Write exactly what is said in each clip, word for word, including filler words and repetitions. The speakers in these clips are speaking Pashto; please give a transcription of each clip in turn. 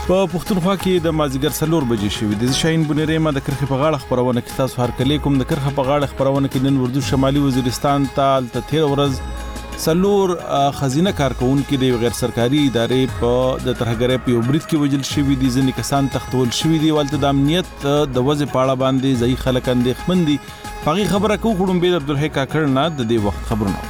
په پښتونخوا کې د مازیګر څلور بجې شوې د شاهین بنيري ما د کرخه په غاړه خبرونه کې تاسو هر کله کوم د کرخه په غاړه خبرونه کې نن اردو شمالي وزیرستان ته ته تیر ورځ څلور خزینه کارکونکو د غیر سرکاري ادارې په د ترهګرۍ په وبرید کې وجل شوې دي ځنې کسان تختول شوې دي ولته د امنیت د وځ پاړه باندې ځای خلک اندېښمن دي هغه خبره کو خړم بیر عبدالحی کاکړ نه د دې وخت خبرونه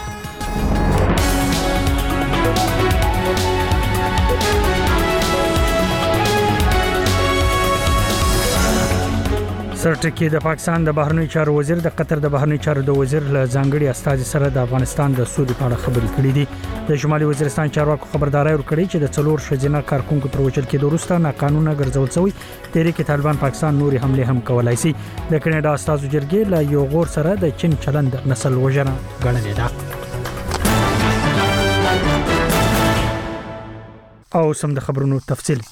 سرټکی د پاکستان د بهرنی چارو وزیر د قطر د بهرنی چارو د وزیر له ځانګړي استاد سره د افغانستان د سولې په اړه خبرې کړې دي د شمالي وزیرستان چارواکو خبرداري ورکړې چې د څلور شجنه کارکونکو تر وچل کې وروسته ناقانونه ګرځول شوی تحریک طالبان پاکستان نوري حمله هم کولای شي د کینیډا استاد جرګې له یو غور سره د چین چلند نسل وژنه ګڼلې ده او سم د خبرونو تفصیل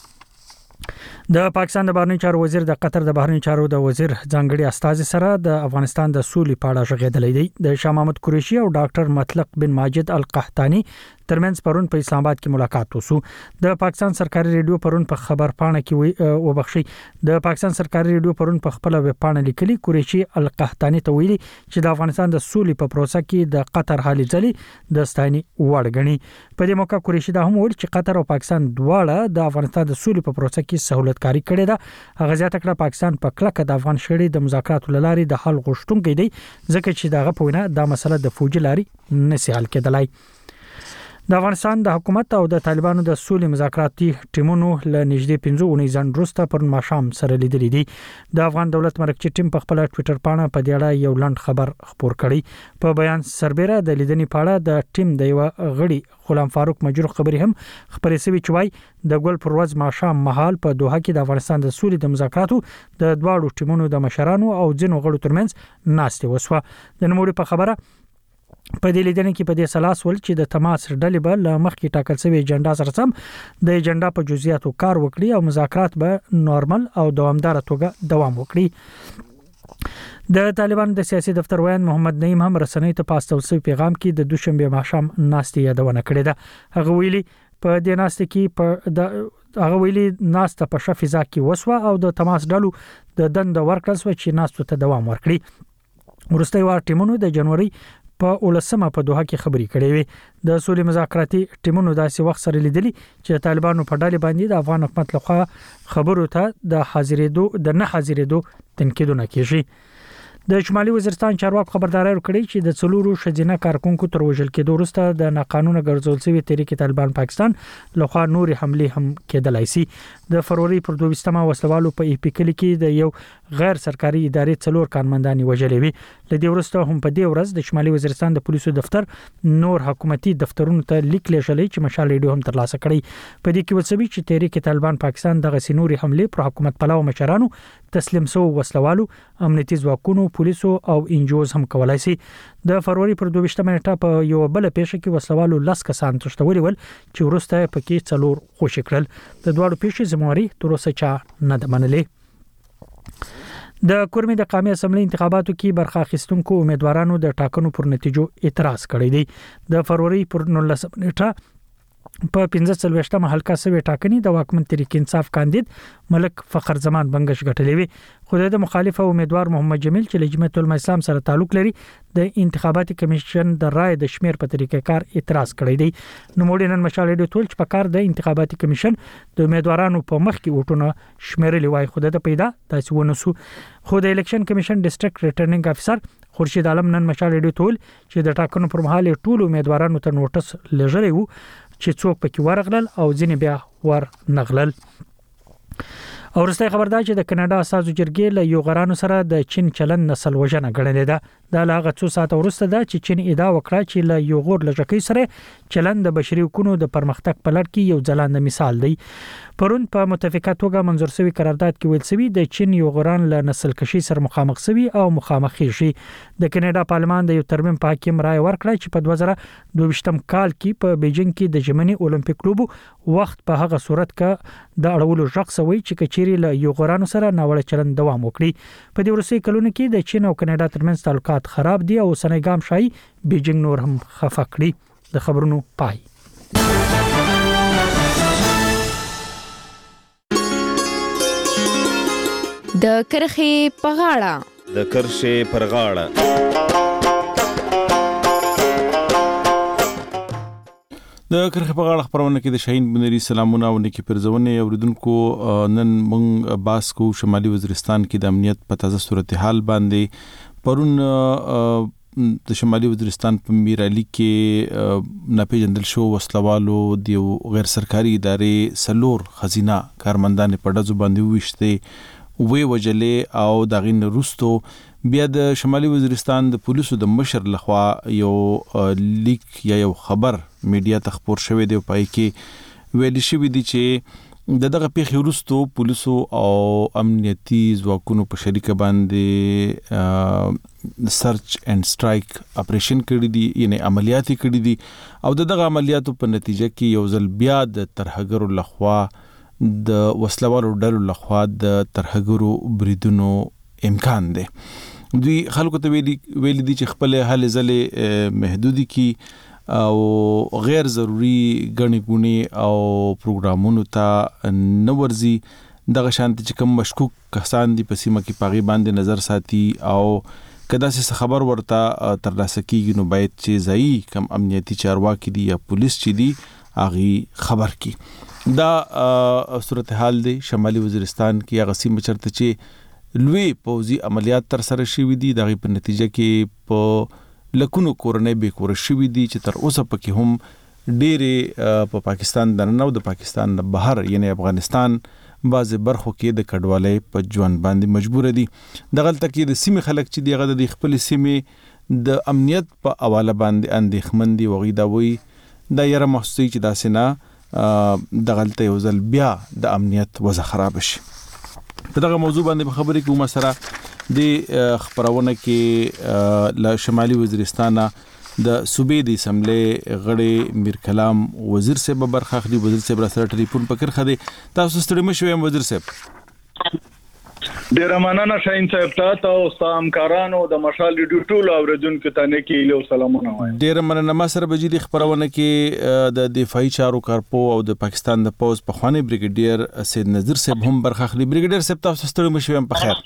د پاکستان د بهرنی چارو وزیر د قطر د بهرنی چارو د وزیر ځانګړي استاد سره د افغانستان د سولې په اړه غږېدلې دي د شاه محمد قریشي او ډاکټر مطلق بن ماجد القحطانی ترمنځ پرون په اسلام آباد کې ملاقات وشو د پاکستان سرکاري ریډیو پرون په خبر پاڼه کې وبخشي د پاکستان سرکاري ریډیو پرون په خپل ویب پاڼه لیکلي قریشي القحطانی ته ویلي چې د افغانستان د سولې په پروسه کې د قطر حالي ځلي د ستایني وړ غني په دې موقع قریشي دا هم ویل چې قطر او پاکستان دواړه د افغانستان د سولې په پروسه کې سہولت کاری کړې ده هغه ځکه چې پاکستان په کلکه د افغان شړې د مذاکراتو لاري د حل غوښتونکي دی ځکه چې دغه په وینا د مسله د فوجي لاري نشي حل کېدلای د افغانستان د حکومت او د طالبانو د سولې مذاکراتي ټیمونو له نږدې پنځه اونۍ ځان وروسته پر ماشام سره لیدلې دي د افغان دولت مرکزی ټیم په خپل ټوئیټر پاڼه په دې اړه یو لنډ خبر خپور کړی په بیان سربېره د لیدنې پاڼه د ټیم د یو غړي غلام فاروق مجروح خبري هم خبرې سوي چې وای د ګل پر ورځ ماشام مهال په دوحه کې د افغانستان د سولې د مذاکراتو د دواړو ټیمونو د مشرانو او ځینو غړو ترمنځ ناستې وسوه د نوموړي په خبره په دې لیدنه کې په دې سلاس ول چې د تماس ډلې به ل مخکې ټاکل شوی ایجنډا سره سم د ایجنډا په جزئیاتو کار وکړي او مذاکرات به نورمال او دوامدار توګه دوام وکړي د طالبان د سیاسي دفتر ویان محمد نعیم هم رسنۍ ته پاستول شوی پیغام کې د دوشنبه ماښام ناستې یادونه کړې ده هغه ویلي په دې ناستې کې په د هغه ویلي ناسته په شفیزا کې وسوه او د تماس ډلو د دند ورکړل شو چې ناستو ته دوام ورکړي ورسته وار ټیمونو د جنوري په ولسمه په دوحه کې خبري کړې وي د سولې مذاکراتي ټیمونو داسې وخت سره لیدلي چې طالبانو په ډالې باندې د افغان حکومت لخوا خبرو ته د حاضرېدو د نه حاضرېدو تنقیدونه کیږي د شمالي وزیرستان چارواکو خبرداري ورکړي چې د څلورو شجنه کارکونکو تر وژل کېدو وروسته د ناقانونه ګرځول شوی تحریک طالبان پاکستان لخوا نوري حمله هم کېدلای شي د فروری پر دویستمه وسلوالو په ایپیکل کې د یو غیر سرکاري ادارې څلور کارمندان وژلې وي لدې وروسته هم په دې ورځ د شمالي وزیرستان د پولیسو دفتر نور حکومتي دفترونو ته لیک لېږلی چې مشال ریډیو هم ترلاسه کړی په دې کې وسوي چې تحریک طالبان پاکستان دغه سنوري حمله پر حکومت پلاو مشرانو تسلیم سو وسلوالو امنیتي ځواکونو پولیسو او انجوز هم کولای شي د فروری پر دویشتمه نیټه په یو بل پیښه کې وسلوالو لاس کسان تشتولي ول چې ورسته پکې څلور خوشی کړل د دوړو پیښې زمواري تر اوسه چا نه د منلې د کورمې د قومي اسمبلی انتخاباتو کې برخه اخیستونکو امیدوارانو د ټاکنو پر نتیجو اعتراض کړی دی د فروری پر نولسمه نیټه په پنځه څلوېښتمه حلقه سوي ټاکنې د واکمن تحریک انصاف کاندید ملک فخر زمان بنگش غټلې وي خو د مخالف امیدوار محمد جمیل چې لجمعیت العلماء اسلام سره تعلق لري د انتخاباتي کمیشن د رائے د شمیر په طریقه کار اعتراض کړی دی نو موږ نن مشال ډیو ټول چې په کار د انتخاباتي کمیشن د امیدوارانو په مخ کې وټونه شمیرلي وای خو د پیدا تاسو ونسو خو د الیکشن کمیشن ډیسټریکټ ریټرنینګ افسر خورشید عالم نن مشال ډیو ټول چې د ټاکنو پر مهال ټول امیدوارانو ته نوټس لږلی وو چې څوک پکې ورغلل او ځینې بیا ور نغلل او ورسته خبردار چې د کاناډا اساسو جرګې له یو غرانو سره د چین چلن نسل وژنه ګڼلې ده د لاغه څو ساعت ورسته ده چې چین ادعا وکړه چې له یو غور لږکۍ سره چلن د بشري حقوقو د پرمختګ په لړ کې یو ځلانده مثال دی پرون په متفقه توګه منظور شوی قرارداد کې ویل شوی د چین یو غران له نسل کشي سره مخامخ شوی او مخامخ شي د کاناډا پارلمان د یو ترمیم په حکم رائے ورکړه چې په دوه زره دوه ویشتم کال کې په بیجینګ کې د ژمنی اولمپیک لوبو وخت په هغه صورت کې د اړولو ژغ سوی چې کچيري له یو غرانو سره ناوړه چلن دوام وکړي په دې ورسې کلونه کې د چین او کاناډا ترمنځ تعلقات خراب دي او سنګام شای بیجینګ نور هم خفه کړي. د خبرونو پای. د شمالي وزیرستان چارواکو خبرداري ورکړې چې د څلورو شجنه کارکونکو تر وژل کېدو وروسته د افغانستان د سولې په پروسه کې سہولت کاری کړې ده. هغه زیاته کړه پاکستان د د کرښې په غاړه د کرښې پر غاړه د کرښې په غاړه خبرونه کې د شاهین بنيري سلامونه او نیکی پرزونه اوریدونکو نن مونږ باس کو شمالي وزیرستان کې د امنیت په تازه صورتحال باندې پرون د شمالي وزیرستان په میر علي کې ناپېژندل شو وسلوالو د غیر سرکاري ادارې سلور خزینه کارمندان په ډزو باندې وشته وی وجلې او د غین روستو بیا د شمالي وزیرستان د پولیسو د مشر لخوا یو لیک یا یو خبر میډیا ته خبر شوی دی پای کې ویل شوی دی چې د دغه پیښې وروسته پولیسو او امنیتي ځواکونو په شریکه باندې سرچ اینڈ سټرایک اپریشن کړی دی یعنی عملیات کړی دي او دغه عملیاتو په نتیجه کې یو ځل بیا د ترهګرو لخوا د وسلوالو ډلو لخوا د ترهګرو بریدونو امکان دی. دوی خلکو ته ویلي ویلي دي چې خپل حل ځلې محدودي کی او غیر ضروری غنی ګونی او پروګرامونو ته نورزي دغه شانت چې کوم مشکوک کسان دي په سیمه کې پاغي باندې نظر ساتي او کدا څه خبر ورته ترلاسه کیږي نو باید چې ځای کم امنیتي چارواکي دي یا پولیس چې دي اغي خبر کی. دا صورتحال دی شمالي وزیرستان کې هغه سیمه چرته چې لوی پوزي عملیات تر سره شوې دي دغه په نتیجه کې په لکونو کورنۍ به کور شوې دي چې تر اوسه پکې هم ډېرې په پاکستان د ننو د پاکستان نه بهر یعنی افغانستان بعض برخو کې د کډوالۍ په ژوند باندې مجبور دي. دغه تکي د سیمې خلک چې دغه د خپل سیمې د امنیت په حواله باندې اندېښمن دي وغي دا وي دا یره محسوسي چې دا سينه دغه ته یو ځل بیا د امنیت وضع خراب شي. په دغه موضوع باندې خبرې کوم سره د خبرونه کې ل شمالي وزیرستان د صوبې د اسمبلی غړي میر کلام وزیر صاحب برخه اخلي. وزیر صاحب را سره ټلیفون پکړ خدي تاسو ستړي مشوي وزیر صاحب. ډیر مننه شاهین صاحب تاسو او سامکارانو د مشال ډیو ټول اوریدونکو ته نه کې له سلامونه وایم. ډیر مننه ما سره بجې د خبرونه کې د دفاعي چارو کارپو او د پاکستان د پوز په خواني بریګیډیر سید نذیر صاحب هم برخه اخلي. بریګیډیر صاحب تاسو ستړي مشوي په خیر.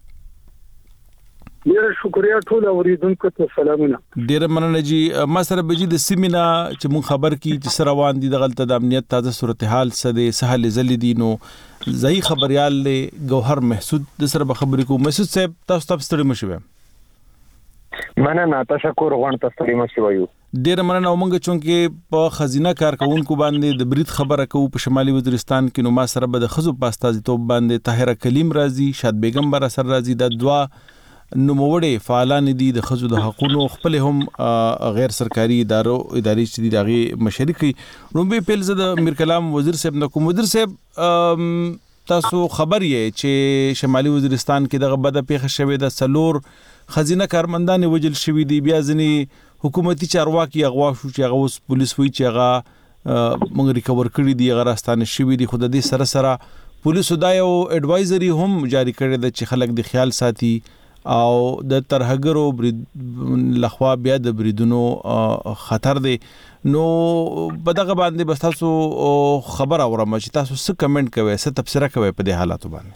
ډیر شکریا ټول اوریدونکو ته سلامونه. ډیر مننه جی ما سره بجې د سیمینا چې مون خبر کی چې سره روان دي د غلطه د امنیت تازه صورتحال سده سهل زلیدي نو ځای خبريال له گوهر محسود د سره خبرې کو. محسود صاحب تاسو تاسو ستړي مشوي. مننه تشکر غوڼ تاسو ستړي مشوي. ډیر مننه ومنګ چونکې په خزینه کارکونکو باندې د برید خبره کو په شمالي وزیرستان کې نو ما سره به د خزو پاستازي توپ باندې طاهره کلیم راضي شاد بیگم بر اثر راضي د دوا نو موړې فعالان دي د خزو د حقوقو خپل هم غیر سرکاري ادارو اداري چې دغه مشرکي نو به پیل زده میر کلام وزیر صاحب نو کوم وزیر صاحب تاسو خبر یې چې شمالي وزیرستان کې دغه بده پیښه شوې د سلور خزینه کارمندان وجل شوې دي بیا ځنی حکومتي چارواکي اغوا شو چې هغه اوس پولیس وی چې هغه موږ ریکور کړی دي هغه راستانه شوې دي خود دې سره سره پولیسو دا یو اډوایزري هم جاری کړی د چې خلک د خیال ساتي او د ترهګرو لخوا بیا د بریدونو خطر دی. نو په دغه باندې بس تاسو خبر اورم چې تاسو څه کمنټ کوئ څه تبصره کوئ په دې حالاتو باندې.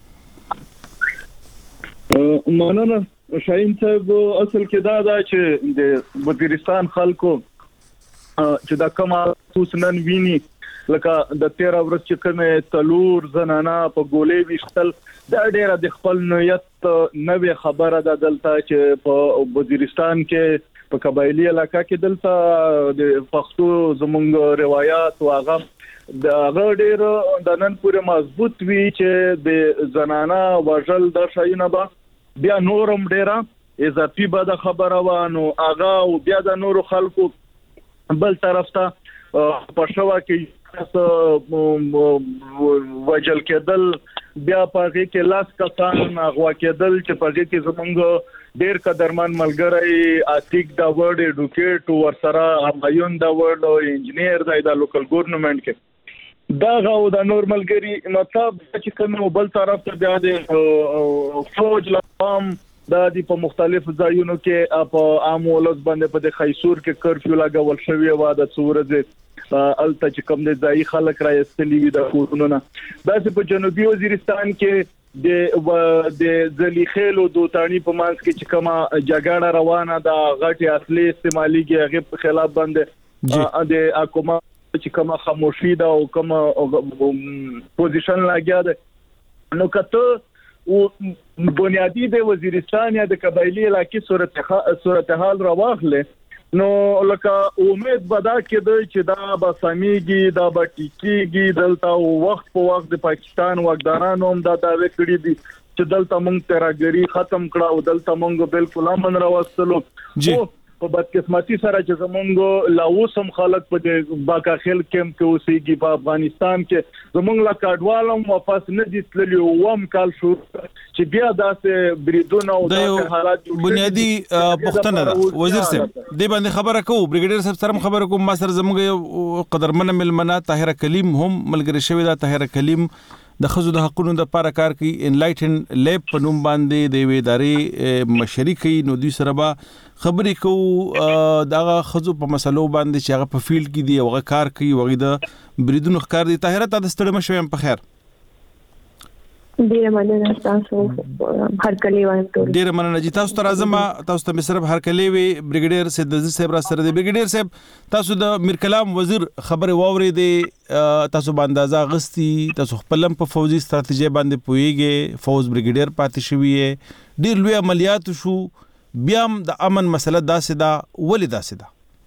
مننه شاهین صاحب اصل کې دا دا چې د وزیرستان خلکو چې دا کومه خصوصنن ویني لکه د تیر ورځ چې کومه تلور زنانا په ګولې وشتل دا ډیره د خپل نویت نوې خبره ده دلته چې په وزیرستان کې په قبایلی علاقہ کې دلته د پښتو زمونږ روایت او هغه د غړډیر د نن پورې مضبوط وی چې د زنانا وژل د شاینه با بیا نورم ډیره اضافي به د خبره وانه هغه او بیا د نورو خلکو بل طرف ته پښوا کې وجل کېدل بیا پاره کې لاس کسان غوا کېدل چې پاره کې زمونږ ډیر قدرمن ملګری اتیک دا ورډ ایډوکیټ ورسره همایون دا ورډ او انجنیر دا د لوکل ګورنمنت کې دا غو دا نورمال ګری مطلب چې کوم بل طرف ته بیا د فوج لام دا دی په مختلف ځایونو کې په عام ولس باندې په خیسور کې کرفیو لګول شوی و د څورځه الته چې کوم د ځای خلک را استلی وي د کورونو نه دا په جنوبي وزیرستان کې د د ذلیخېلو دوتانی په مانس کې چې کومه جګړه روانه ده غټي اصلي استعماليږي هغه په خلاف باندې د حکومت چې کومه خاموشي ده او کومه پوزیشن لاګیا ده نو کته او بنیادی د وزیرستان یا د قبایلی علاقې صورت صورتحال راوخله نو لکه امید بدا کېده چې دا به سميږي دا به ټیکيږي دلته وخت په وخت د پاکستان واکدارانو هم دا داوی کړی دي چې دلته مونږ ترګری ختم کړه او دلته مونږ بالکل امن راوستلو په بدقسمتي سره چې زمونږ لاوسم خلک په باکاخیل کېمپ کې اوسېږي په افغانستان کې زمونږ لا کډوالم واپس نه دي تللی ووم کال شو چې بیا داسې بریدونه او داسې حالات بنیادی پښتنه ده وزیر صاحب دې باندې خبره کوو بریګیډیر صاحب سره خبره کوم ما سره زموږ قدرمن ملمنه طاهره کلیم هم ملګری شوی دا طاهره کلیم د خزو د حقوقو د لپاره کار کوي انلایټن لیب په نوم باندې د وی ادارې مشري کوي نو دوی سره به خبرې کوو دغه خزو په مسلو باندې چې هغه په فیلډ کې دی او هغه کار کوي وغه د بریدونو ښکار دي طاهره ته ستړي مشوم په خیر ډیره مننه تاسو هر کلی وایم ټول ډیره مننه چې تاسو ته راځم تاسو ته صرف هر کلی وی بریګیډیر سید عزیز صاحب را سره دی بریګیډیر صاحب تاسو د میر کلام وزیر خبره واوري دی تاسو باندې اندازه غستی تاسو خپلم په فوزي ستراتیژي باندې پويږي فوز بریګیډیر پاتې شوی ډیر لوی عملیات شو بیا د امن مسله داسې دا ولې داسې دا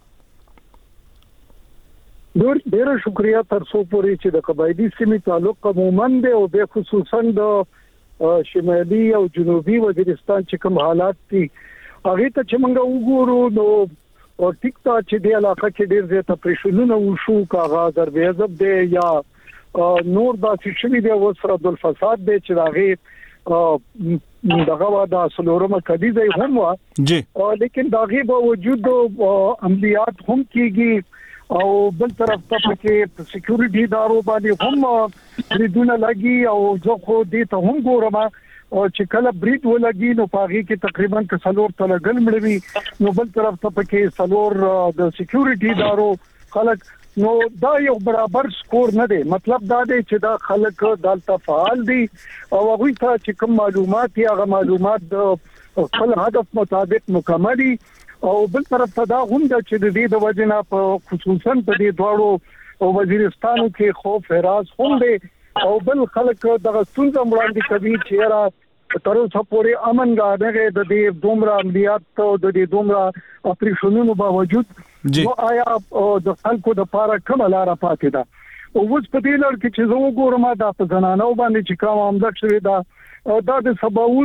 ډیر ډیر شکریا تر څو پورې چې د قبایلی سیمې تعلق عموماً دی او به خصوصا د شمالي او جنوبي وزیرستان چې کوم حالات دي هغه ته چې موږ وګورو نو او ټیک تا چې د علاقې کې ډیر زیات پریشنونه وشو کاغذ دروازب دی یا نور د سیمې دی وسره د فساد دی چې هغه دغه واده سلورمه کدي دی هم وا جی لیکن دغه باوجود عملیات هم کیږي او بل طرف ته پکې سکیورټي ادارو باندې هم بریدونه لګي او زه خو دې ته هم ګورم او چې کله برید ولګي نو پاغي کې تقریبا څلور تل ګل مړوي نو بل طرف ته پکې څلور د سکیورټي ادارو خلک نو دا یو برابر سکور نه دی مطلب دا دی چې دا خلک دلته فعال دي او هغه ته چې کوم معلومات یا غو معلومات د خپل هدف مطابق مکمل دي او بل طرف ته دا هم د چې د دې د وجنه په خصوصا په دې دواړو وزیرستانو کې خوف هراس هم دي او بل خلک دغه ستونزه وړاندې کوي چې را تر اوسه پورې امن غاډه د دې دومره عملیات او د دې دومره اپریشنونو باوجود نو آیا د خلکو د پاره کومه لار پاتې ده او اوس په دې لړ کې چې زه وګورم دا په زنانو باندې چې کوم عمل شوی دا دا د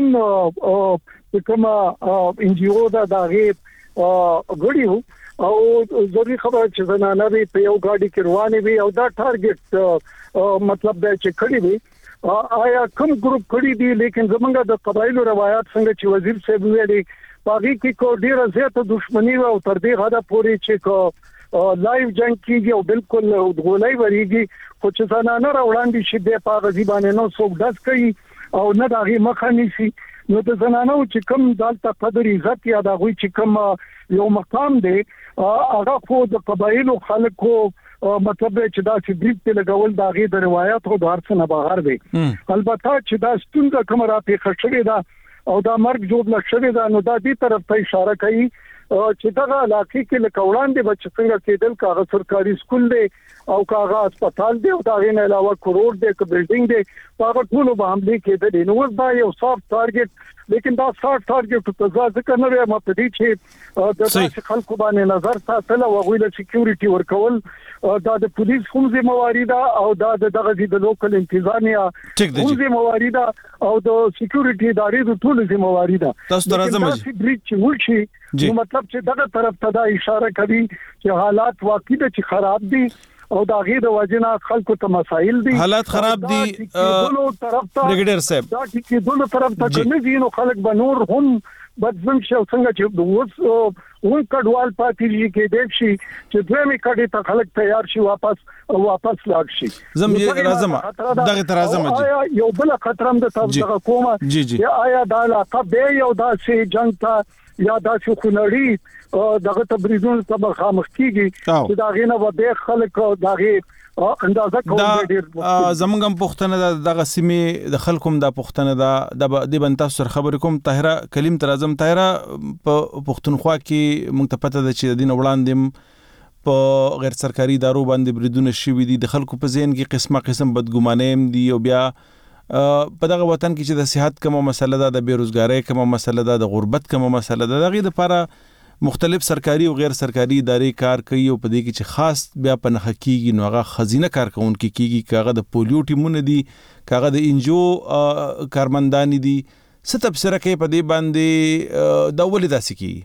سباون کومه ان جی او دا دغه غړیو او ضروري خبره چې زنانه به په یو گاډي کې روانې وي او دا ټارګټ مطلب دا چې کړی وي آیا کوم ګروپ کړی دی لیکن زمونږ د قبایلو روایت څنګه چې وزیر صاحب ویلي باقي کې کو ډیره زیاته دښمنی او تر دې غاډه پوري چې کو لایو جنگ کیږي او بالکل غولای وریږي خو چې زنانه راوړاندې شي د پاغزي باندې نو څوک داس کوي او نه دغه مخه نشي نو د زنانو چې کوم دالته قدر عزت یا د غوي چې کوم یو مقام دی هغه خو د قبایلو خلکو مطلب چې دا چې بریټ ته لګول دا غي د روایت او د هرڅ نه بهر دی البته چې دا ستونزه کوم را پیښ شوې ده او دا مرګ جوړ لښوي ده نو دا دې طرف ته اشاره کوي چې دغه علاقې کې لکوړان دي بچ څنګه کېدل کاغه سرکاري سکول دی او کاغه هسپتال دی او دا غي نه علاوه کروڑ دی ک بلډینګ دی هغه ټول به هم دي کېدل نو دا یو صاف ټارګټ لیکن دا صاف ټارګټ ته ځکه نه ما په دې چې د تاسو خلکو باندې نظر ساتل او غوښله سکیورټي ورکول دا د پولیس هم ذمہواری ده او دا دغه د لوکل انتظامیه هم ذمہواری ده او د سکیورټي ادارې د ټول ذمہواری ده تاسو راځم چې بریچ وشي نو مطلب چې دغه طرف ته دا اشاره کوي چې حالات واقعي د خراب دي او دا غي د وجنه خلکو ته مسائل دي حالات خراب دي ټولو طرف ته بریګیډیر صاحب دا چې ټولو طرف ته نه دي نو خلک بنور هم بدزم شو څنګه چې اوس ون کډوال پاتې کې دیک شي چې دوی می کډي ته خلک تیار شي واپس واپس لاړ شي زم راځم دغه تر راځم آیا یو بل خطر هم د تاسو کومه یا آیا دا علاقه به یو داسې جنگ ته یا داسې خنړی دغه تبریزون ته مخامخ کیږي چې دا غینه و به خلک دغه اندازه کوم ډیر زمونږ پښتنه د غسیمه د خلکو د پښتنه د د بنتا سر خبر کوم طاهره کلیم تر اعظم طاهره په پښتونخوا کې مونږ ته پته ده چې د دین وړاندې په غیر سرکاري ادارو باندې بریدونه شوي دي د خلکو په ذهن کې قسمه قسم بدګمانیم دي او بیا په دغه وطن کې چې د صحت کومه مسله ده د بیروزګاری کومه مسله ده د غربت کومه مسله ده دغه لپاره مختلف سرکاري او غیر سرکاري ادارې کار کوي او په دې کې چې خاص بیا په نخ کېږي نو هغه خزینه کارکونکو کېږي کاغه د پولیو ټیمونه دي کاغه د انجو کارمندان دي ست تفسیر کوي په دې باندې د اول داسې کی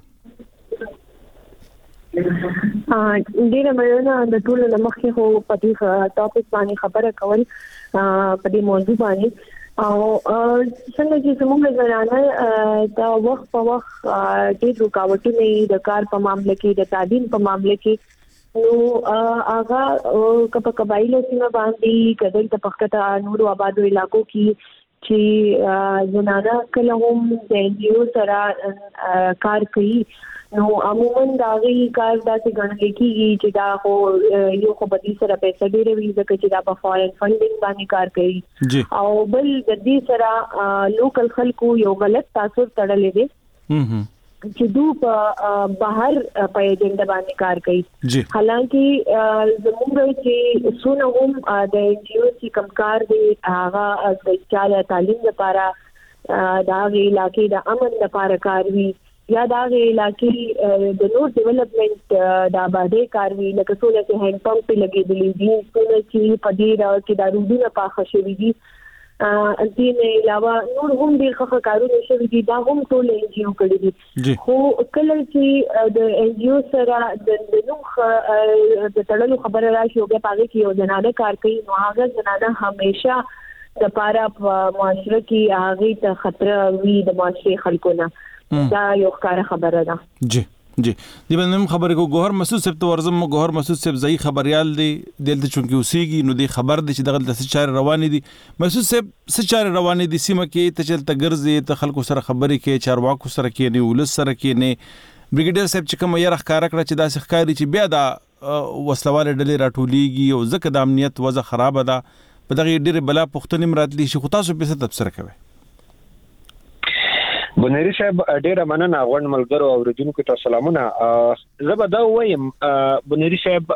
ا ډیره مېونه د ټول لمخې هو په دې ټاپک باندې خبره کول په دې موضوع باندې او څنګه چې زموږ زنانه دا وخت په وخت ډېر رکاوټونه د کار په معاملې کې د تعلیم په معاملې کې نو هغه کپ قبایلو سیمه باندې کډل د پختہ نورو آبادو علاقو کې چې زنانه کله هم د انجیو سره کار کوي نو عموما دا غي کار داسې ګڼل کېږي چې دا خو یو خو بدی سره پیسې ډېرې وي ځکه چې دا په فارن فندینګ باندې کار کوي او بل د دې سره لوکل خلکو یو غلط تاثر تړلې دي چې دوی په بهر په ایجنډا باندې کار کوي حالانکه زموږ چې سونه هم د انجیو چې کمکار دي هغه د چاله تعلیم لپاره دا غي علاقې د امن لپاره کار وي یا دا غي علاقې د نور ډیولپمنٹ د آبادی کاروي لکه څونه چې هند پمپ په لګېدلې دي څونه چې په دې راو کې د رودونو پاخه شوي دي ا دې نه علاوه نور هم ډېر ښه کارونه شوي دي دا هم ټول ان جی او کړي دي خو کله چې د ان جی او سره د نوخ د تړلو خبره راشي او په هغه کې یو جناده کار کوي نو هغه جناده همیشه د پاره په معاشره کې هغه ته خطر وي د معاشري خلکو نه دا یو ښکاره خبره ده جی جی دی باندې خبرې کو ګوهر مسعود صاحب ته ورزم ګوهر مسعود صاحب ځای خبريال دی دلته چونکی اوسېږي نو دی خبر دی چې دغه د سچار روانې دي مسعود صاحب سچار روانې دي سیمه کې ته چلته ګرځي ته خلکو سره خبرې کې چارواکو سره کې نه ولس سره کې نه بریګیډر صاحب چې کوم یې ښکارا کړ چې دا ښکاری چې بیا دا وسلواله ډلې راټولېږي او ځکه د امنیت وضع خراب ده په دغه ډېر بلا پښتنې مراتلی شي خو تاسو په څه تفسیر کوئ بنيري صاحب ډیره مننه غوڼ ملګرو او ورجونکو ته سلامونه زه به دا وایم بنيري صاحب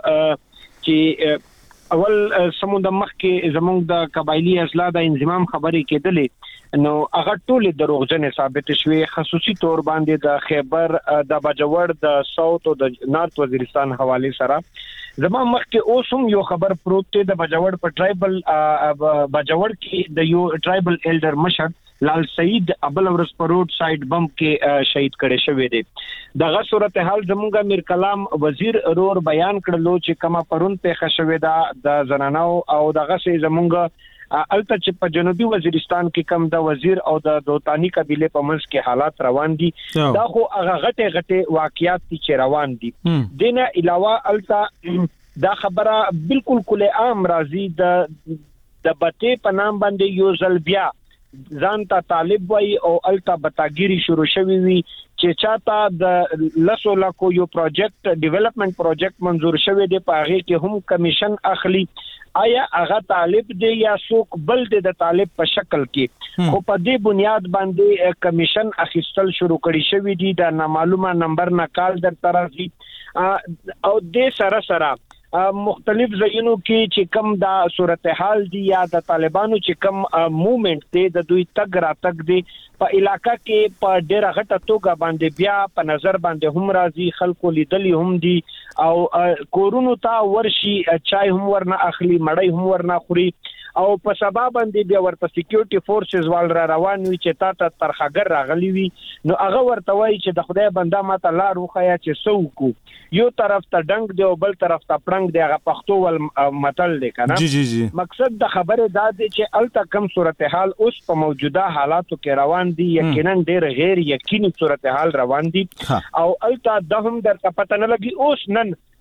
چې اول سمون د مخ کې زمونږ د قبایلی اصلاح د انضمام خبرې کېدلې نو هغه ټول دروغجن ثابت شوي خصوصي تور باندې د خیبر د بجوړ د ساوث او د نارث وزیرستان حواله سره زموږ مخ کې اوس هم یو خبر پروت دی د بجوړ په ټرایبل بجوړ کې د یو ټرایبل ایلډر مشر لال سعید ابل ورس په روډ سایډ بم کې شهید کړي شوی دی دغه صورتحال زموږ امیر کلام وزیر رور بیان کړلو چې کما پرون په خښوي دا د زنانو او دغه سي زموږ الته چې په جنوبي وزیرستان کې کم د وزیر او د دوتانی قبيله په منځ کې حالات روان دي دا خو هغه غټه غټه واقعیات چې روان دي دینه علاوه الته دا خبره بالکل کله عام راځي د د بته په نام باندې یو ځل بیا ځان ته طالب وای او الته بتاګيري شروع شوی وي چې چاته د لسو لکو یو پروجیکټ ډیولپمنٹ پروجیکټ منزور شوی دی په هغه کې هم کمیشن اخلي آیا هغه طالب دی یا څوک بل دی د طالب په شکل کې خو په دې بنیاد باندې کمیشن اخیستل شروع کړي شوی دی د نامعلومه نمبر نه کال در طرفي او د سره سره مختلف ځایونو کې چې کم دا صورتحال دي یا د طالبانو چې کم موومېنټ دی د دوی تګ را تګ دی په علاقہ کې په ډېر غټه توګه باندې بیا په نظر باندې هم راځي خلکو لیدلی هم دي او کورونو ته ورشي چای هم ورنه اخلي مړی هم ورنه خوري او په سبا باندې بیا ورته سکیورټي فورسز وال را روان وي چې تا ته ترخګر راغلي وي نو هغه ورته وایي چې د خدای بنده ماته لار وخیا چې سوکو یو طرف ته ډنګ دی او بل طرف ته پړنګ دی هغه پښتو ول متل دی کنه جی جی جی مقصد د خبره دا دی چې الته کم صورتحال اوس په موجوده حالاتو کې روان دي یقینا ډېر غیر یقیني صورتحال روان دي او الته د هم در پته نه لګي اوس نن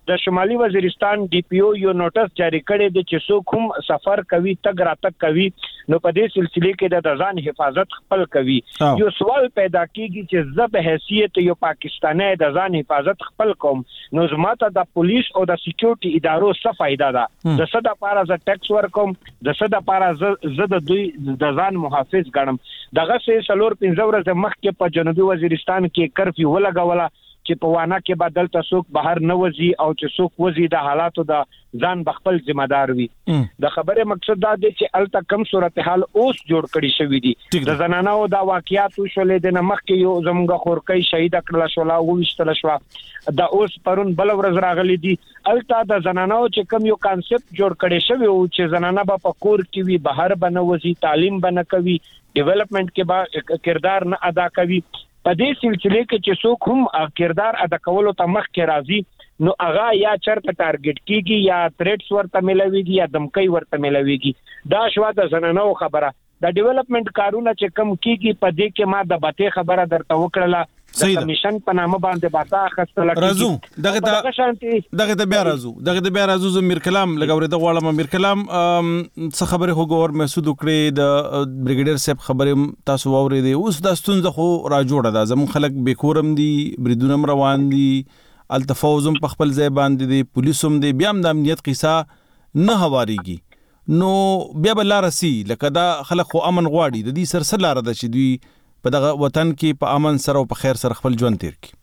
د شمالي وزیرستان ډي پی او یو نوټس جاری کړی دی چې څوک هم سفر کوي تګ راتګ کوي نو په دې سلسله کې د ځان حفاظت خپل کوي. یو سوال پیدا کیږي چې زه به حیثیت یو پاکستانی د ځان حفاظت خپل کوم نو زماته د پولیس او د سکیورټي ادارو څه فائدہ ده؟ د څه د لپاره ز ټیکس ورکوم، د څه د لپاره ز د دوی د ځان محافظ ګڼم. دغه سه سلور پنځه ورځې مخکې په جنوبي وزیرستان کې کرفیو ولګوله چې په وانا کې بدل تاسو بهر نه وځي او چې څوک وځي د حالاتو د ځان بخپل ذمہ دار وي. د خبره مقصد دا دی چې الته کم صورتحال اوس جوړ کړي شوی دي. د زنانو د واقعیاتو شولې د نمخ کې یو زموږ خورکۍ شهید کړل شو لا وښتل شو دا اوس پرون بل ورځ راغلي دي. الته د زنانو چې کم یو کانسپټ جوړ کړي شوی او چې زنانه به په کور کې وي بهر بنوځي تعلیم بنه کوي ډیولپمنٹ کې با کردار نه ادا کوي. په دې سلسله کې چې څوک هم کردار ادا کولو ته مخ کې راځي نو هغه یا چرته ټارګټ کیږي یا تھریټس ورته ملويږي یا دمکۍ ورته ملويږي. دا شوا د زنانو خبره. د ډیولپمنٹ کارونه چې کم کیږي په دې کې ما د بته خبره درته وکړه د کمیشن په نامه باندې باتا خستل راځو دغه دغه د بیا راځو دغه د بیا راځو زمیر کلام لګورې د غواړم امیر کلام څه خبره هو ګور محسود کړي د بریګیډر صاحب خبره تاسو واورې دي اوس د ستونزه خو را جوړه ده زمون خلک بیکورم دي بریدونم روان دي التفاوزم په خپل ځای باندې دي پولیسوم دي بیا هم د امنیت قصه نه هواريږي نو بیا بل راسي لکه دا خلک خو امن غواړي د دې سرسره لار ده چې دوی په دغه وطن کې په امن سره او په خیر سره خپل ژوند تیر کړي.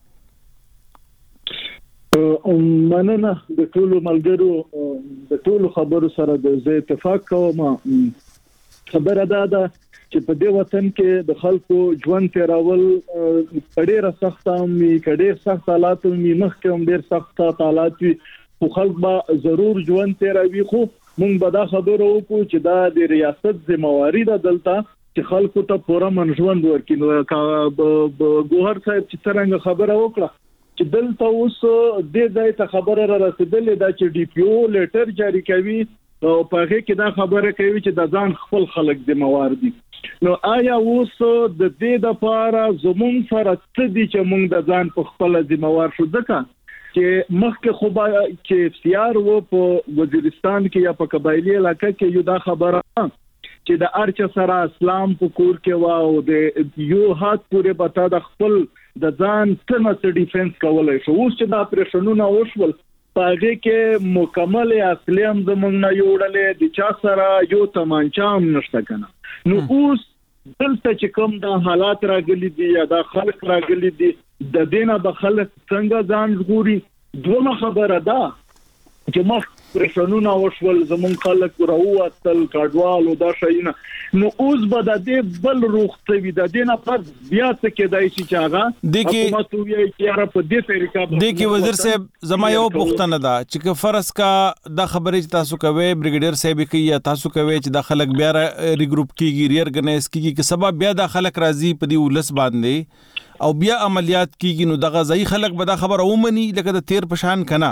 مننه د ټولو ملګرو د ټولو خبرو سره د اتفاق کوم. خبره ده ده چې په دې وطن کې د خلکو ژوند تیرول ډېر سخت وي ډېر سخت حالات وي مخکې هم ډېر سخت حالات وي خو خلک به ضرور ژوند تیروي. خو موږ به دا خبره وکړو چې دا د ریاست ذمہواری ده دلته چې خلکو ته پوره منځوند ورکړي. نو ګوهر صاحب چې څنګه خبره وکړه چې دلته اوس د دې ته خبره را رسیدلې ده چې ډي پی او لیټر جاری کوي او په هغه کې دا خبره کوي چې د ځان خپل خلک ذمہوار دي. نو آیا اوس د دې لپاره زموږ سره څه دي چې موږ د ځان په خپل ذمہوار شو ځکه چې مخکې خو به چې اختیار و په وزیرستان کې یا په قبایلی علاقې کې یو دا خبره چې د ارچ سره اسلام په کور کې واو د یو هات پورې بتا د خپل د ځان څخه ډیفنس کولای شو. اوس چې دا پرېشنونه وشول پاګه کې مکمل اسلام زمونږ نه یوړلې د چا سره یو تمانچا هم نشته کنه. نو اوس دلته چې کوم د حالات راغلي دي یا د خلک راغلي دي د دینه به خلک څنګه ځان ژغوري. دوه خبره ده چې مخ پرېشنونه وشول زمون خلک راووتل کډوال او دا شایونه نو اوس به د دې بل روغتوي د دې نه پد بیا څه کېدای شي چې هغه حکومت وی چې را په دې طریقه د کی وزیر صاحب زما یو پوښتنه ده چې فرض کا د خبرې چې تاسو کوي بریګیډر صاحب کی یا تاسو کوي چې د خلک بیا ریګروپ کیږي ری ارګنایز کیږي چې سبب بیا د خلک راضي په دې ولس باندې او بیا عملیات کیږي نو د غزای خلک به دا خبر اومني لکه د تیر پشان کنا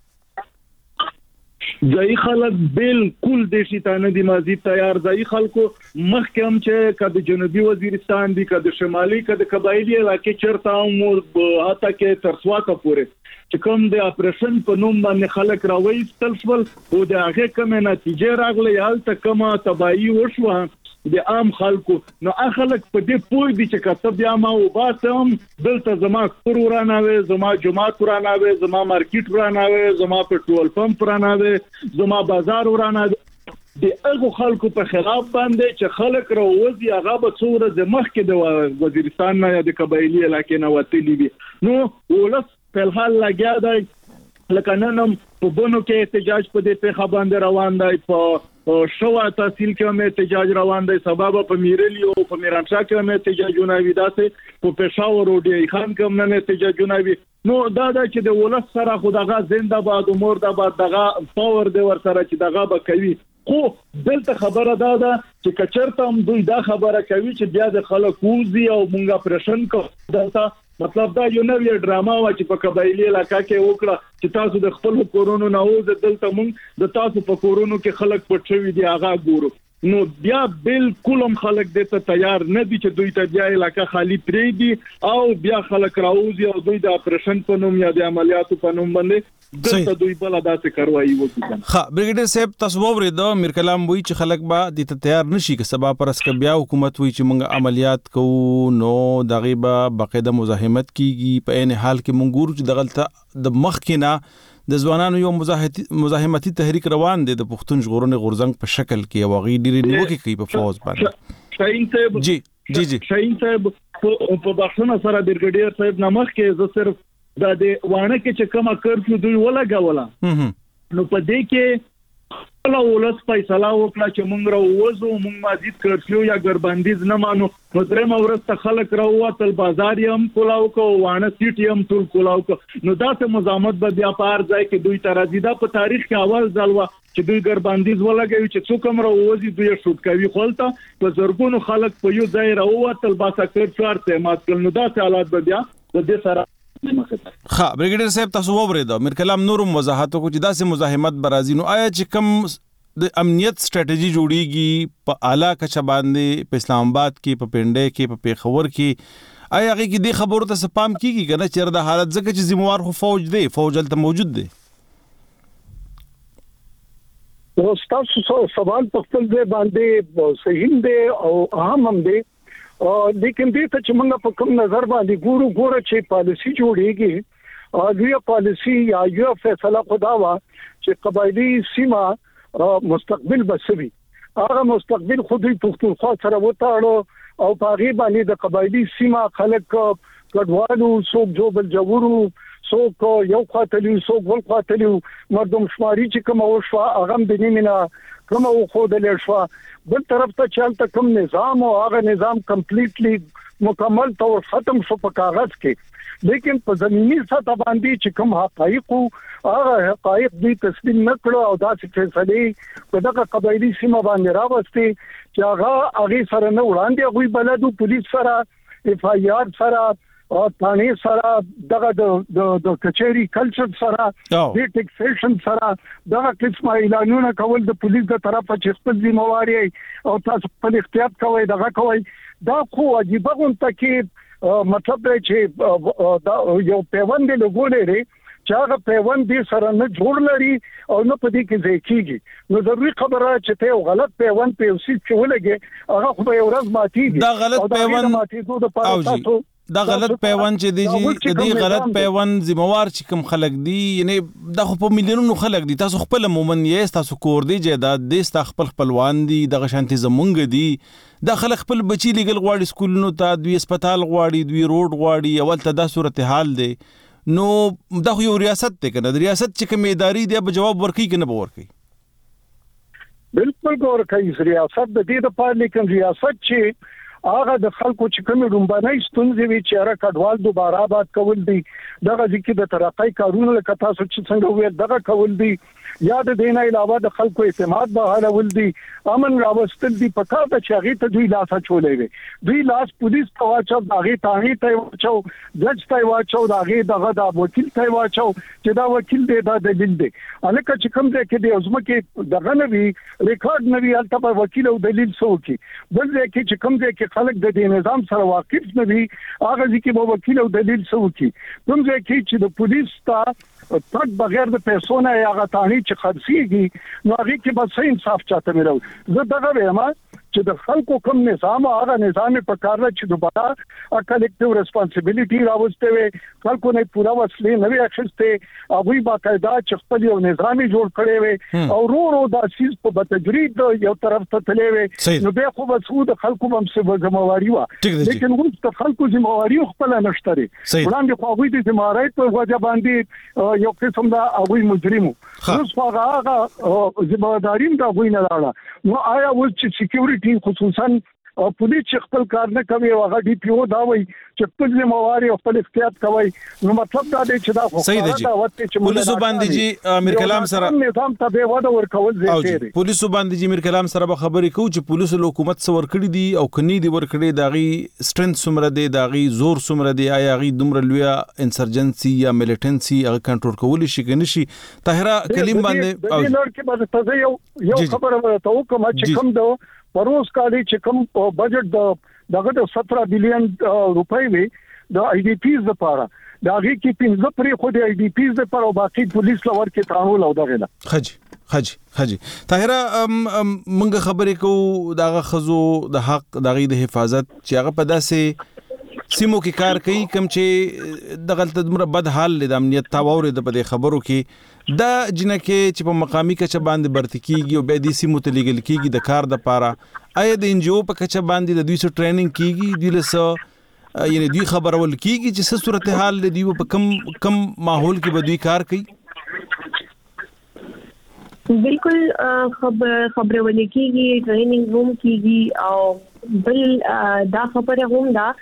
ځای خلک بالکل د شیطان دي مازی تیار ځای خلکو مخکم چې کده جنوبي وزیرستان دي کده شمالي کده قبایلی علاقې چرته مو هاته کې ترسواته پورې چې کوم د اپریشن په نوم باندې خلک راوېستل شول او د هغه کوم نتیجه راغله یالته کومه تباہي وشوه د عام خلکو. نو اخلک په دې پوي دي چې کتب یا ما او باسم دلته زما کور وراناوي زما جمعه وراناوي زما مارکیټ وراناوي زما پټرول پمپ وراناوي زما بازار وراناوي د هغه خلکو په خلاف باندې چې خلک راوځي هغه به څوره د مخکې د وزیرستان نه یا د قبایلی علاقې نه وتلی دي. نو ولس په الحال لګیا دی لکه نن په بونو کې احتجاج په دې په خبره روان دی په شوا تحصیل کې هم احتجاج روان دی سبب په میرلی او په میرانشاه کې هم احتجاجونه وي داسې په پېښور او ډی خان کې هم نه احتجاجونه وي. نو دا دا چې د ولس سره خدغه زنده‌باد او مرده‌باد دغه پاور دی ور سره چې دغه به کوي. خو دلته خبره دا ده چې کچرته هم دوی دا خبره کوي چې بیا د خلک وزي او مونږه پرشن کو دلته مطلب دا یو نوې ډراما وا چې په قبایلی علاقې کې وکړه چې تاسو د خپل کورونو نه اوځ دلته مونږ د تاسو په کورونو کې خلک پټوي دي هغه ګورو. نو بیا بالکل هم خلک د ته تیار نه دي چې دوی ته بیا علاقه خالی پرې دي او بیا خلک راوځي او دوی د اپریشن په نوم یا د عملیاتو په نوم باندې دلته دوی بل داسې کاروایی وکړي. ها بریګیډر صاحب تاسو وورید میر کلام وایي چې خلک به د ته تیار نشي که سبا پرس ک بیا حکومت وایي چې موږ عملیات کوو نو دغه به باقاعده مزاحمت کیږي په عین حال کې موږ ګورو چې دغلته د مخ کې نه د ځوانانو یو مزاحمتي تحریک روان دی د پښتون ژغورنې غورځنګ په شکل کې او غي ډېری نیوکه کوي په فوز باندې. شاهین صاحب جی جی جی شاهین صاحب په بحثونه سره برګډیر صاحب نامخ کې زه صرف د دې وانه کې چې کومه کرفیو دوی ولګوله نو په دې کې کله ولس فیصله وکړه چې موږ راوځو موږ مازید کرفیو یا ګربندیز نه مانو نو درې مورسته خلک راووتل بازار یې هم کولاو کو وانه سیټ یې هم ټول کولاو کو نو دا ته مزاحمت به بیا په هر ځای کې دوی ترازی دا په تاریخ کې اول ځل و چې دوی ګربندیز ولګوي چې څوک هم راوځي دوی شوټ کوي خپلته په زرګونو خلک په یو ځای راووتل باسا کرفیو ته مات کړ نو دا حالات به بیا د دې سره ها بریګیډر صاحب تاسو وورید میر کلام نورم وضاحت کو چې داسې مزاحمت برازي نو آیا چې کم د امنیت ستراتیژي جوړیږي په اعلی کچه باندې په اسلام آباد کې په پنډه کې په پیښور کې آیا هغه کې د خبرو ته سپام کیږي کنه چې د حالت ځکه چې ذمہوار خو فوج دی فوج تل موجود دی. تاسو سوال په خپل ځای باندې صحیح دی او اهم هم دی لیکن دې ته چې موږ په کوم نظر باندې ګورو ګوره چې پالیسی جوړیږي او یو پالیسی یا یو فیصله خدا وا چې قبایلی سیمه مستقبل بسوي هغه مستقبل خودي پښتونخوا سره وتاړو او په غي باندې د قبایلی سیمه خلک کډوالو څوک جوبل جوړو څوک یو خاطلی څوک بل خاطلی مردم شماري چې کوم وشو هغه د نیمه کوم خو د لښوا بل طرف ته چلته کوم نظام او هغه نظام کمپلیټلی مکمل طور ختم شو په کاغذ کې لیکن په زمینی سطح باندې چې کوم حقایق هغه حقایق دې تسلیم نکړو او دا چې فیصله په دغه قبایلی سیمه باندې راوستي چې هغه هغه سره نه وړاندې غوي بلدو پولیس سره اف آی آر سره او تانه سره دغه د د کچېری کلچر سره د ټیکسیشن سره دغه قسمه اعلانونه کول د پولیس د طرفه چې خپل ذمہواری او تاسو په احتیاط کوئ دغه کوئ دا خو عجیب غونټه کې مطلب دی چې دا یو پیوند لګولې لري چې هغه پیوند دې سره نه جوړ لري او نه پدې کې ځای کیږي نو ضروري خبره چې ته غلط پیوند په اوسې چې ولګي هغه خو به ورځ ماتيږي دا غلط پیوند ماتېدو د پاره تاسو دا غلط پیوند چې دی چې دی غلط پیوند ذمہوار چې کوم خلک دي یعنی دا خو په میلیونونو خلک دي تاسو خپل مومن یې تاسو کور دی جیداد دي تاسو خپل خپلوان دي د غشانتي زمونږ دي دا خلک خپل بچی لګل غواړي سکولونو ته دوی هسپتال غواړي دوی روډ غواړي اول ته دا صورتحال دی نو دا خو یو ریاست ته کنه د ریاست چې کوم اداري دی به جواب ورکړي کنه به ورکړي بالکل ورکړي ریاست د دې لپاره لیکن ریاست چې هغه د خلکو چې کوم رومبانای ستونزې وی چې را کډوال دوباره آباد کول دي دغه ځکه د ترقۍ کارونه لکه تاسو چې څنګه وې دغه کول دي یا د دینه علاوه د خلکو اعتماد به حالول دي امن راوستل دي په کار د چاغې ته دوی لاس چولې وي دوی لاس پولیس ته واچو دغه تاهي ته واچو جج ته واچو دغه دغه د وکیل ته واچو چې دا وکیل دی دا دلیل دی الکه چې کوم ځای کې دی اوسمه کې دغه نوي ریکارډ نوي البته په وکیل او دلیل سو کې بل ځای کې چې کوم ځای کې خلک د دې نظام سره واقف نه دي هغه ځکه به وکیل او دلیل سو کې کوم ځای کې چې د پولیس ته تک بغیر د پیسو نه هغه تاهي چې خرڅيږي نو هغه کې بس انصاف چاته ملو زه دغه وایم چې د خلکو کوم نظام هغه نظام په کار را چې دوباره ا کلیکټیو ریسپانسیبিলিټي راوستي وي خلکو نه پورا وسلې نوې اکشنسته هغه باقاعده چې خپل یو نظام جوړ کړي وي او رو رو دا چیز په بتدریج یو طرف ته تللی وي نو به خو مسعود خلکو هم څه ذمہواری و لیکن اوس د خلکو ذمہواری خپل نشته لري وړاندې خو هغه د ذمہواری په وجه باندې یو قسم دا هغه مجرمو اوس هغه ذمہدارین دا غوینه راړه نو آیا اوس چې سکیورټي خصوصا او پولیس چې خپل کار نه کوي او هغه ډي پی او دا وایي چې خپل ذمہواری او خپل احتیاط کوي نو مطلب دا دی چې دا خو صحیح دی جی پولیسو باندې جی امیر کلام سره نظام ته ودا ورکول زیاته دی پولیسو باندې جی امیر کلام سره به خبرې کوو چې پولیسو حکومت سره ورکړي دي او کني دي ورکړي داغي سټرنث سمره دی داغي زور سمره دی آیا غي دومره لویا انسرجنسي یا ملیټنسي هغه کنټرول کول شي کني شي طاهره کلیم باندې او نور کې به تاسو یو یو خبره ته کوم چې کوم دو پروس کالي چې کوم بجټ د دغه سترہ بلین روپۍ وي د آی ډي پیز لپاره دا غي کې پنځه پرې خو د آی ډي پیز لپاره او باقي پولیس لور کې تعامل او دغه نه خجي خجي خجي طاهره مونږ خبرې کوو دغه خزو د حق دغه د حفاظت چې هغه په داسې سیمو کې کار کوي کوم چې دغه تدمر بد حال د امنیت تاوور د په خبرو کې دا جنکه چې په مقامی کچه باندې برتکیږي او به د سیمو ته لګل کیږي د کار د پاره آیا د انجو په کچه باندې د دوی سره ټریننګ کیږي د لسه یعنی دوی خبرول کیږي چې څه صورتحال دی په کم کم ماحول کې به دوی کار کوي بالکل خبر خبرول کیږي ټریننګ روم کیږي او بل دا خبره هم دا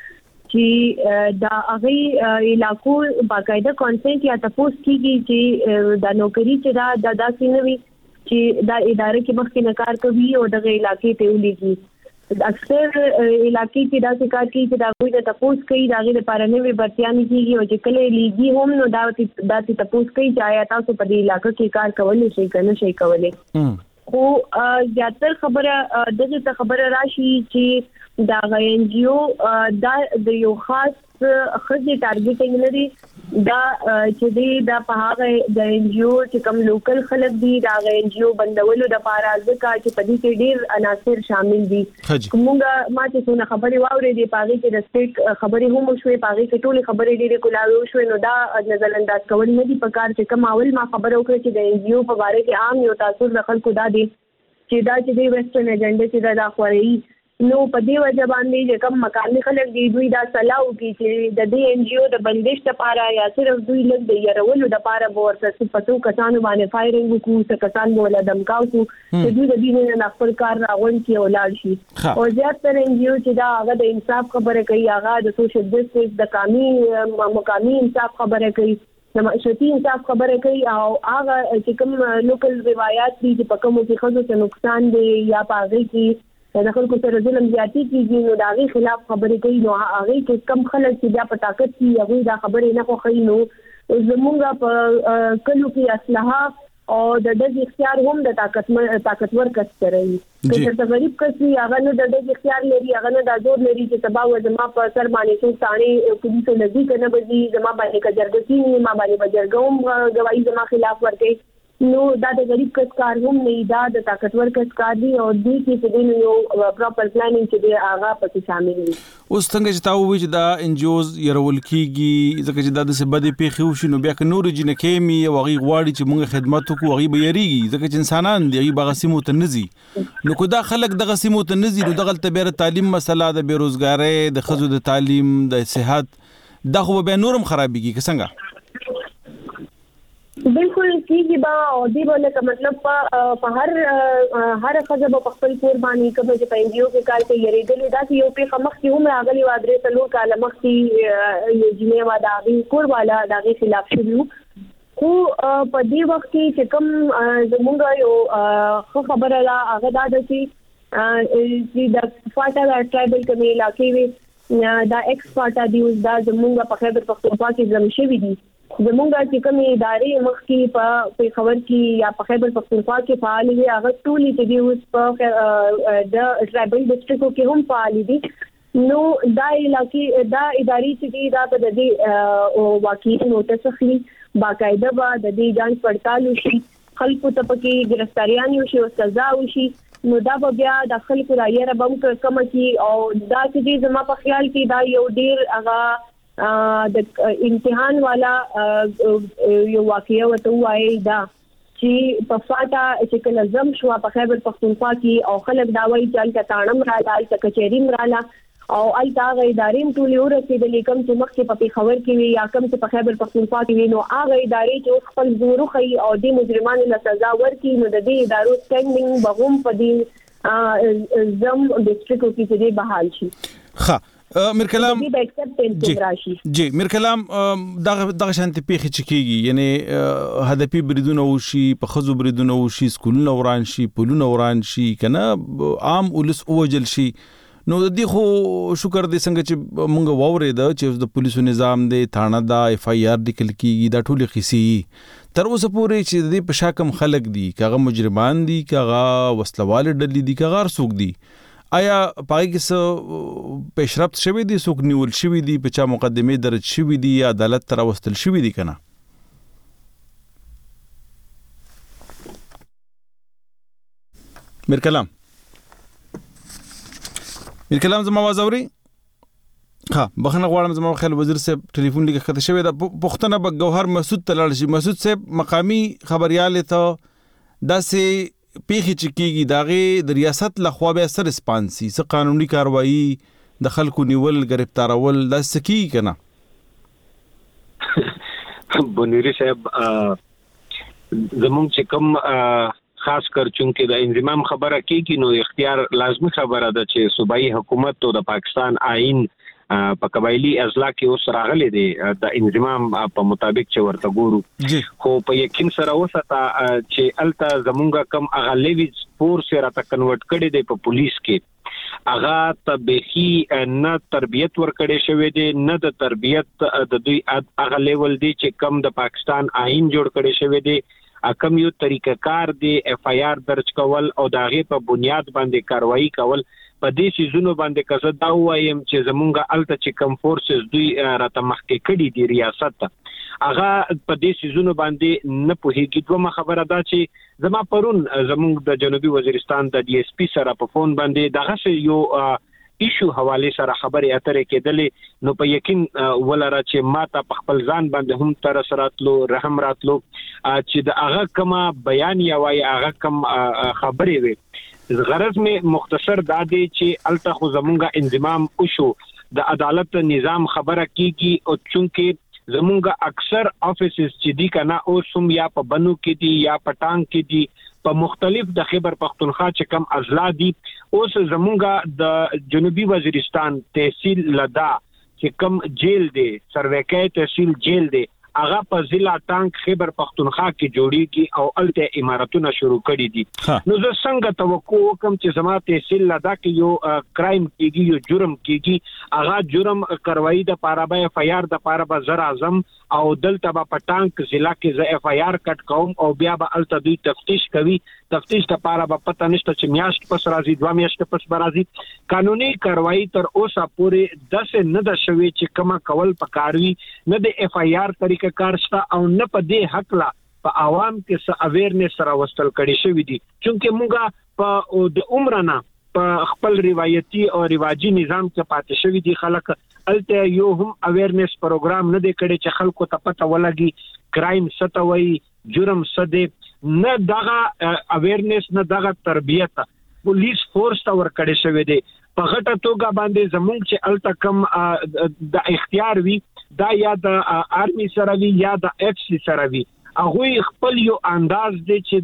چې دا هغه علاقو باقاعده کانسنټ یا تاسو کیږي چې د نوکری چې دا د داسې نوي چې دا ادارې کې مخکې نه کار کوي او د علاقې ته ولېږي اکثر علاقې کې دا څه کار کوي چې دا کوئی د تاسو کوي دا غي لپاره نوې برتیامي کیږي او چې کله لېږي هم نو دا د تاسو کوي چې آیا تاسو په دې علاقې کې کار کولای شئ کنه شي کولای خو زیاتره خبره دغه ته خبره راشي چې دا غین جیو دا د یو خاص خزي ټارګټینګ لري دا چې دی دا په هغه د ان جی او چې کوم لوکل خلک دي دا غین جیو بندولو د پاره ځکه چې په دې کې ډیر عناصر شامل دي کومه ما چې څونه خبري واورې دي پاغي کې د سټیټ خبري هم شوې پاغي کې ټولي خبري ډیره کولاوي شوې نو دا نظر انداز کول نه دي په کار چې کوم اول ما خبرو کړې چې د ان جی او په اړه کې عام یو تاثیر د خلکو دا دي چې دا چې د ویسټرن ایجنډا چې دا خوري نو په دې وجه باندې چې کوم مکاني خلک دی دوی دا صلاح وکړي چې د دې ان جی او د بندش لپاره یا صرف دوی لږ د يرولو لپاره ورته پتو کسانو باندې فایرینګ وکړو څه کسان بوله دمکاو چې دوی د دې نه خپل کار راغون کې اولاد شي او زیاتره ان جی او چې دا هغه د انصاف خبره کوي هغه د سوشل جسټس د قانوني مقامي انصاف خبره کوي د معاشرتي انصاف خبره کوي او هغه چې کوم لوکل روایت دي چې په کومو کې خزو ته نقصان دی یا پاغي کې د خلکو سره ظلم زیاتی کیږي نو دا غي خلاف خبرې کوي نو هغه کې کم خلک چې بیا په طاقت کې هغه دا خبرې نه خوښي نو زمونږ په کلو کې اسلحه او د دې اختیار هم د طاقت طاقتور کس کوي چې د غریب کس هغه نه د دې اختیار لري هغه نه د زور لري چې تبا و زما په سر باندې څو ثاني پولیسو نزدیک نه بځي زما باندې کجرګتی ما باندې بجرګوم گواہی زما خلاف ورکړي نو دا د غریب کس کار هم نه دا د طاقتور کس کار دی او دې کې چې د یو پراپر پلانینګ چې دی هغه پکې شامل دي اوس څنګه چې تاسو وایي چې دا انجوز يرول کیږي ځکه چې دا د سبدي پیخي وشي نو بیا که نور جنکې می او غي غواړي چې موږ خدمت وکړو غي به یریږي ځکه چې انسانان دی غي بغسیمو تنزي نو کو دا خلک د غسیمو تنزي نو دغه تبیر تعلیم مسله د بیروزګاری د خزو د تعلیم د صحت دا خو به نورم خرابېږي څنګه بالکل کیږي با او دی بوله کا مطلب په هر هر خزه په خپل قرباني کوي چې په انډیو کې کار کوي یریدل دا چې یو په خمخ کې هم راغلي وادري تلو کاله مخ کې یو جنې وا دا غي قرباله دا غي خلاف شوه خو په دې وخت کې چې کوم زمونږ یو خبره لا هغه دا چې د فاټا ټرایبل کمی علاقې وي دا ایکس فاټا دی دا زمونږ په خیبر پختونخوا کې زم شوی دي زمونږ چې کومې ادارې مخکې په خبر کې یا په خیبر پختونخوا کې فعال دي هغه ټولې چې دی اوس په د ټرایبل ډسټریکټو کې هم فعال دي نو دا علاقې دا ادارې چې دی دا په دې واقعي نوټس اخلي باقاعده به د دې جانچ پړتال وشي خلکو ته پکې گرفتاریان وشي او سزا وشي نو دا به بیا د خلکو رایه ربم کم کی او دا چې زما په خیال کې دا یو ډیر هغه د امتحان والا یو واقعي وته وایي دا چې په فاټا چې کله زم شو په خیبر پختونخوا کې او خلک دا وایي چې الته تانم را لال کچېری مراله او الته غي ادارې ټولې ورسېدلې کوم چې مخکې په خبر کې وي یا کوم چې په خیبر پختونخوا کې وي نو هغه ادارې چې خپل زور خي او د مجرمانو له سزا ورکړي نو د دې ادارو سټینډینګ بغوم په دې زم ډیسټریکټ اوفیس دې بحال شي. ها میر کلام جی جی میر کلام دغه دغه شانتي پیخي چکیږي یعنی هدفي بریدونه وشي په خزو بریدونه وشي سکولونه وران شي پولونه وران شي کنه عام ولس اوجل شي نو د دې خو شکر دې څنګه چې مونږ وورید چې د پولیسو نظام دې تھانه دا اف آی آر لیکل کیږي دا ټولې قصې تر اوسه پورې چې دې په شاکم خلک دي کاغه مجرمان دي کاغه وسلوال ډلې دي کاغه رسوک دي آیا پای کې څه پیشرفت شوی دي څوک نیول شوی دي په چا مقدمه درج شوی دي یا عدالت تر وستل شوی دي کنه؟ میر کلام میر کلام زما आवाज اوري؟ ها بخنه غواړم زما خیال وزیر صاحب ټلیفون لیکه کته شوی دا پښتنه به گوهر مسعود تلل شي. مسعود صاحب مقامی خبريال ته داسې پیخي چکیږي داغه د ریاست لخوا به سر ریسپانسي څه قانوني کاروایی د خلکو نیول گرفتارول د سکی کنه؟ بنيري صاحب زمونږ چې کوم خاص کر چونکه د انضمام خبره کیږي نو اختیار لازمی خبره ده چې صوبایي حکومت او د پاکستان آئین په قبایلی اضلاع کې اوس راغلي دي د انضمام په مطابق چې ورته ګورو خو په یقین سره وساته چې الته زمونږه کم اغلوي فورس راته کنورټ کړي دي په پولیس کې اغا تبخي نه تربيت ورکړي شوی دي نه د تربيت د دوی اغه لیول دي چې کم د پاکستان آئین جوړ کړي شوی دي اکم یو طریقه کار دی اف آی آر درج کول او داغه په بنیاد باندې کاروایی کول په دې سيزونو باندې کزه دا وایم چې زمونږه الته چې کم فورسز دوی راته مخکې کړي دي ریاست هغه په دې سيزونو باندې نه پوهیږي. دوه خبره دا چې زما پرون زمونږ د جنوبي وزیرستان د ډي اس پی سره په فون باندې دغه یو ایشو حواله سره خبرې اترې کېدلې نو په یقین ولره چې ماته په خپل ځان باندې هم تر سراتلو رحم راتلو چې د هغه کما بیان یا وای هغه کم خبرې وي. غرض می مختصر دا دی چې الته خو زمونږه انضمام وشو د عدالت نظام خبره کیږي او چونکه زمونږه اکثر افیسز چې دی کنه او سم یا په بنو کې دي یا په ټانګ کې دي په مختلف د خیبر پختونخوا چې کم اضلاع دي اوس زمونږه د جنوبي وزیرستان تحصیل لدا چې کم جیل دی سرویکای تحصیل جیل دی هغه په ضلع ټانک خیبر پختونخوا کې جوړیږي او الته اماراتونه شروع کړي دي. نو زه څنګه توقع وکم چې زما تحصیل لدا کې یو کرایم کیږي یو جرم کیږي هغه جرم کاروایی د پاره به اف آی آر د پاره به زر اعظم او دلته په ټانک ضلع کې ز اف آی آر کټ کوم او بیا به الته دوی تفتیش کوي تفتیش د پاره به پته نشته چې میاشت پس راځي دوه میاشت پس راځي قانوني کاروایی تر اوسه پورې داسې نه ده شوی چې کما کول پکاروي نه د اف آی آر طریقه کارشته او نه په دې حق لا په عوام کې څه اویرنس سره وستل کړي شوی دي چونکه موږ په د عمرنا په خپل روایتي او رواجي نظام کې پاتې شوی دي خلک الته یو هم اویرنس پروګرام نه دی کړی چې خلکو ته پته ولګي کرایم ستوي جرم سده نه دغه اویرنس نه دغه تربیت پولیس فورس ته ور کړی شوی دی په غټه توګه باندې زمونږ چې الته کم د اختیار وی دا یا د آرمي سره وی یا د اف سی سره وی هغه خپل یو انداز دی چې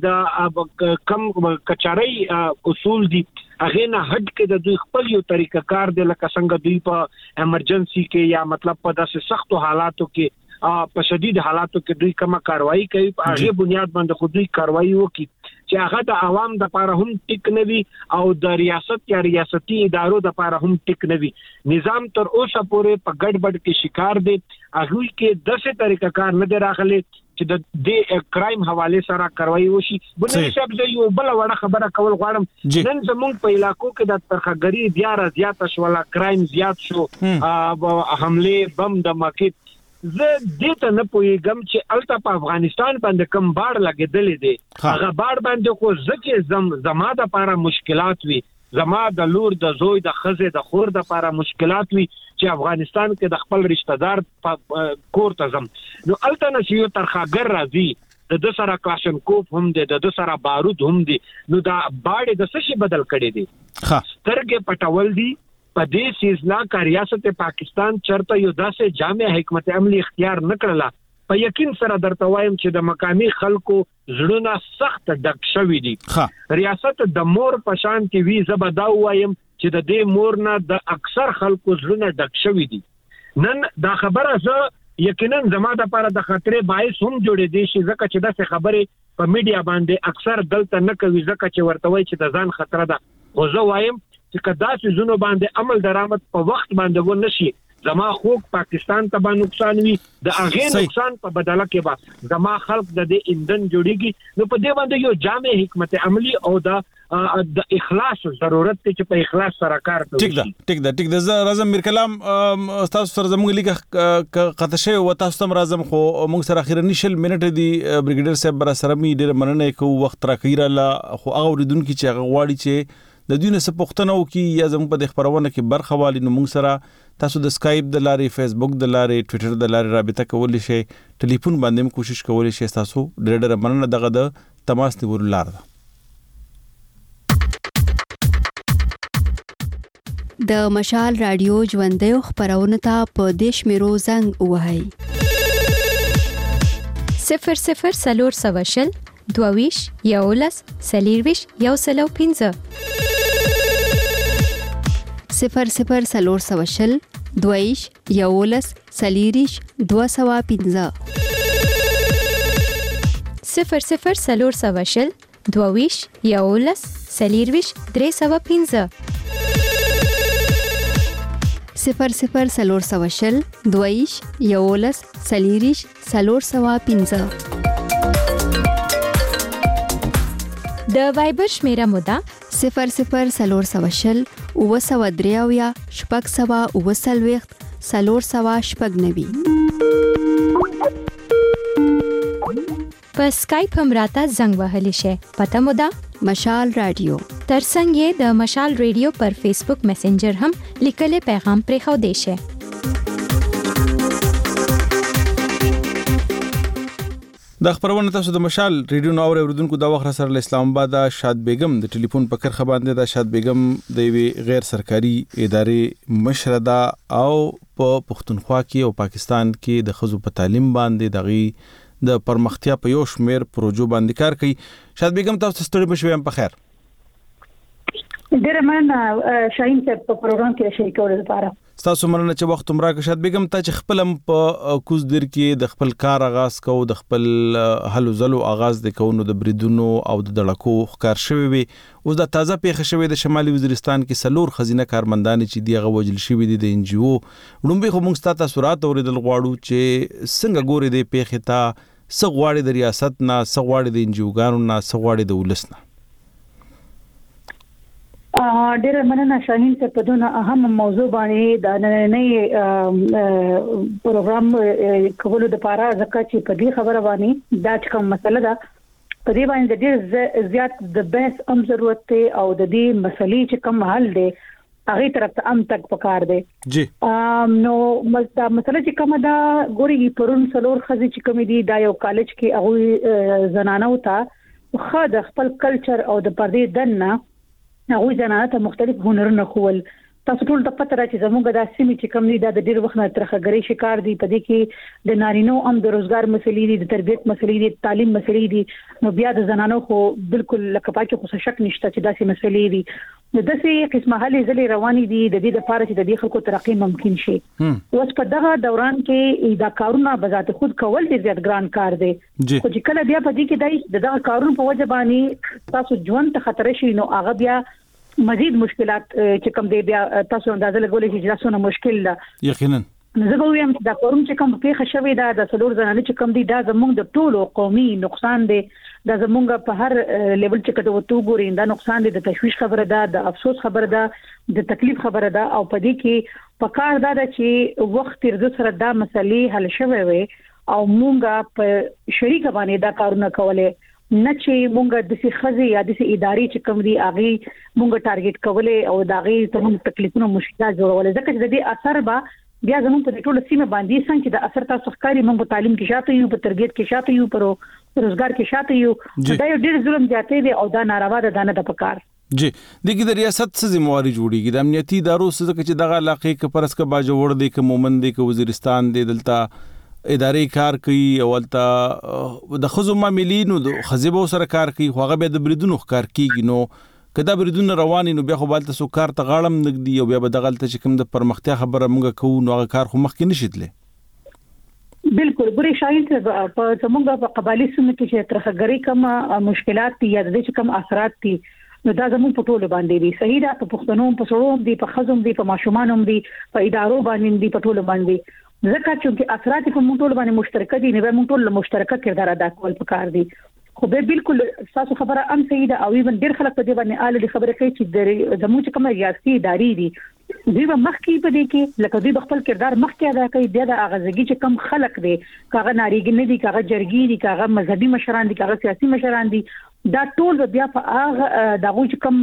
د کم کچاري اصول دي هغه نه هټ کې د دوی خپل یو طریقه کار دی لکه څنګه دوی په امرجنسي کې یا مطلب په داسې سختو حالاتو کې په شدید حالاتو کې دوی کومه کاروایی کوي په هغه بنیاد باندې خو دوی کاروایی وکړي چې هغه د عوام د لپاره هم ټیک نه وي او د ریاست یا ریاستي ادارو د لپاره هم ټیک نه وي. نظام تر اوسه پورې په ګډوډ کې شکار دي هغه کې داسې طریقه کار نه دی راغلي چې د دې کرایم حواله سره کاروایی وشي. بنه شپ زه یو بل وړه خبره کول غواړم نن زموږ په علاقو کې د ترخګری بیا را زیات شولا کرایم زیات شو حمله بم د مکه زه دې ته نه پوهیږم چې الته په افغانستان باندې کم باړ لګیدلې دي هغه باړ باندې خو ځکه زم زما د لپاره مشکلات وي زما د لور د زوی د خزه د خور د لپاره مشکلات وي چې افغانستان کې د خپل رشتہ دار کور ته زم نو الته نشي ترخاګر راځي د سره کلاشنکوف هم دي د سره بارود هم دي نو دا باړ د څه شي بدل کړي دي ها ترګه پټول دي په دې سیزنا کا ریاست پاکستان چرته یو داسې جامع حکمت عملی اختیار نکړلا په یقین سره درته وایم چې د مقامی خلکو زړونه سخت ډک شوي دي. ریاست د مور په شان کې وی زبدا وایم چې د دې مور نه د اکثر خلکو زړونه ډک شوي دي. نن دا خبره زه یقینا زما د لپاره د خطرې باعث هم جوړې دي چې ځکه چې داسې خبرې په میډیا باندې اکثر دلته نه کوي ځکه چې ورته وایي چې د ځان خطر ده. خو زه وایم چې که داسې زونو باندې عمل درآمد په وخت باندې ونه شي زما خوږ پاکستان ته به نقصان وي د هغې نقصان په بدله کې به زما خلک د دې ایندن جوړیږي. نو په دې باندې یو جامع حکمت عملی او د د اخلاص ضرورت دی چې په اخلاص سره کار کوي. ټیک ده ټیک ده ټیک ده راځم میر کلام تاسو سره زموږ لیکه قطع شوی و تاسو تم راځم خو موږ سره اخیرا نشل منټ دی بریګیډر صاحب برا سره می ډیر مننه کوو وخت راکړی را خو هغه ورډون کی چې هغه غواړي چې د دوی نه څه پوښتنه وکړي یا زموږ په خبرونه کې برخه والی نو موږ سره تاسو د اسکایپ د لارې فیسبوک د لارې ټوئیټر د لارې رابطه کولی شئ ټلیفون باندې هم کوشش کولی شئ. تاسو ډېر ډېر مننه دغه د تماس نیولو لار ده. د مشال رادیو ژوندۍ خبرونه ته په دیش میرو زنګ وهاي صفر صفر سلور سواشل دوویش یولس سلیرویش یو سلو پنځه صفر صفر سلور سواشل دویش یولس سلیریش دو سوا پنځه صفر صفر سلور سواشل دوویش یولس سلیرویش درې سوا پنځه صفر صفر سلور سواشل دویش یولس سلیریش سلور سوا پنځه د وایبر شمیره مودا صفر صفر سلور سواشل اوه سوه درې اویا شپږ سوه اوه څلوېښت څلور سوه شپږ نوي په اسکایپ هم راته زنګ وهلی شئ. پته مو ده مشال رادیو. ترڅنګ یې د مشال رادیو پر فیسبوک میسنجر هم لیکلي پیغام پرېښودی شئ. د خبرونه تاسو د مشال ریډیو نو اوریدونکو دا وخت سره اسلام آباد شاد بیگم د ټلیفون په کرخه باندې د شاد بیگم د وی غیر سرکاري ادارې مشرده او په پښتونخوا کې او پاکستان کې د خزو په تعلیم باندې دغه د پرمختیا په یو شمیر پروژو باندې کار کوي. شاد بیگم تاسو ستړي بشوي هم په خیر. ډیر مننه شاهین صاحب په پروګرام کې شریکولو لپاره. تاسو مننه چې وخت تم راکړ. شاد بیگم ته چې خپل په کوز در کې د خپل کار آغاز کو د خپل حل زلو آغاز د کوونو د بریدونو او د دړکو ښکار شوی وي اوس د تازه پیښه شوی د شمالي وزیرستان کې سلور خزینه کارمندان چې دی غو وجل شوی دي د ان جی او لومبي خو موږ تاسو رات اوریدل غواړو چې څنګه ګوري د پیښه ته څنګه غواړي د ریاست نه څنګه غواړي د ان جی او ګانو نه څنګه غواړي د ولس نه. ډېر مننه شاهین صاحب په دونه اهم موضوع باندې د نننۍ پروګرام کولو لپاره ځکه چې په دې خبره باندې دا کوم مسله ده په دې باندې ډېر زیات د بحث هم ضرورت دی او د دې مسلې چې کوم حل دی هغه طرف ته هم تک پکار دی. جی ام نو دا مسله چې کومه دا ګوري پرون سلور خزي چې کوم دي دا یو کالج کې هغه زنانه وته خو د خپل کلچر او د پردې دنه هغه زنانه ته مختلف هنرونه خول. تاسو ټول د پته راځي زموږ د سیمې چې کوم دي دا د ډیر وخت نه ترخګری شکار دي په دې کې د نارینو هم د روزګار مسلې دي د تربیت مسلې دي تعلیم مسلې دي نو بیا د زنانو خو بالکل لکه پاکه خو شک نشته چې داسې مسلې دي نو داسې قسمه حلې ځلې روانې دي د دې لپاره چې د دې خلکو ترقی ممکن شي. اوس په دغه دوران کې دا کارونه بذات خود کول ډیر زیات ګران کار دی خو چې کله بیا په دې کې د دغه کارونو په وجه باندې تاسو ژوند ته خطر شي نو هغه بیا مزید مشکلات چې کوم دی بیا تاسو اندازه لګولې چې تاسو نه مشکل ده. یقینا زه به وایم دا کوم چې کوم پیښه شوې ده د سلور زنانه چې کوم دی دا زموږ د ټولو قومي نقصان دی دا زموږ په هر لیول چې کته وته ګوري دا نقصان دی د تشویش خبره ده د افسوس خبره ده د تکلیف خبره ده او په دې کې په کار دا ده چې وخت تر دې سره دا مسلې حل شوي وي او مونږه په شریک باندې دا کارونه کولای نه چې مونږ د سي خزي یا د سي ادارې چې کوم دی اغي مونږ ټارګټ کولې او دا غي ته موږ تکلیفونه مشکلات جوړول ځکه چې د دې اثر به بیا زموږ په ټول سیمه باندې څنګه چې د اثر تاسو ښکاری موږ په تعلیم کې شاته یو په تربیت کې شاته یو په روزګار کې شاته یو دا یو ډیر ظلم زیاتې دی او دا ناروا ده نه د پکار. جی دغه د ریاست څخه ذمہواری جوړیږي د امنیتي ادارو څخه چې دغه علاقې کې پرسکه باجوړ دی ک مومن دی ک وزیرستان دی دلته ادارې کار کوي اولته د خزو معاملینو د خزيبو سره کار کوي خو هغه به د بریدونو کار کوي نو کدا بریدونه رواني نو بیا خو بالته سو کار ته غاړم نګدي او بیا به د غلطه چې کوم د پرمختیا خبره مونږ کوو نو هغه کار خو مخکې نشیدله بالکل ګوري شاید په زموږ په قبایلی سیمو کې چې ترخګری کوم مشکلات دي یا د دې کوم اثرات دي نو دا زموږ په ټولو باندې دي صحیح ده په پښتنو په سړو دي په خزم دي په ماشومان دي په ادارو باندې دي په ټولو باندې ځکه چې اثرات په موږ ټول باندې مشترک دي نو موږ ټول مشترک کردار ادا کول پکار دي خو به بالکل تاسو خبره ام صحیح ده او ایون ډیر خلک په دې باندې آل خبره کوي چې زموږ کوم ریاستي ادارې دي دوی به مخکې په دې کې لکه دوی خپل کردار مخکې ادا کوي د اغازګي چې کم خلک دي کاغه ناریګ نه دي کاغه جرګي دي کاغه مذهبي مشران دي کاغه سیاسي مشران دي دا ټول بیا په هغه دغه کوم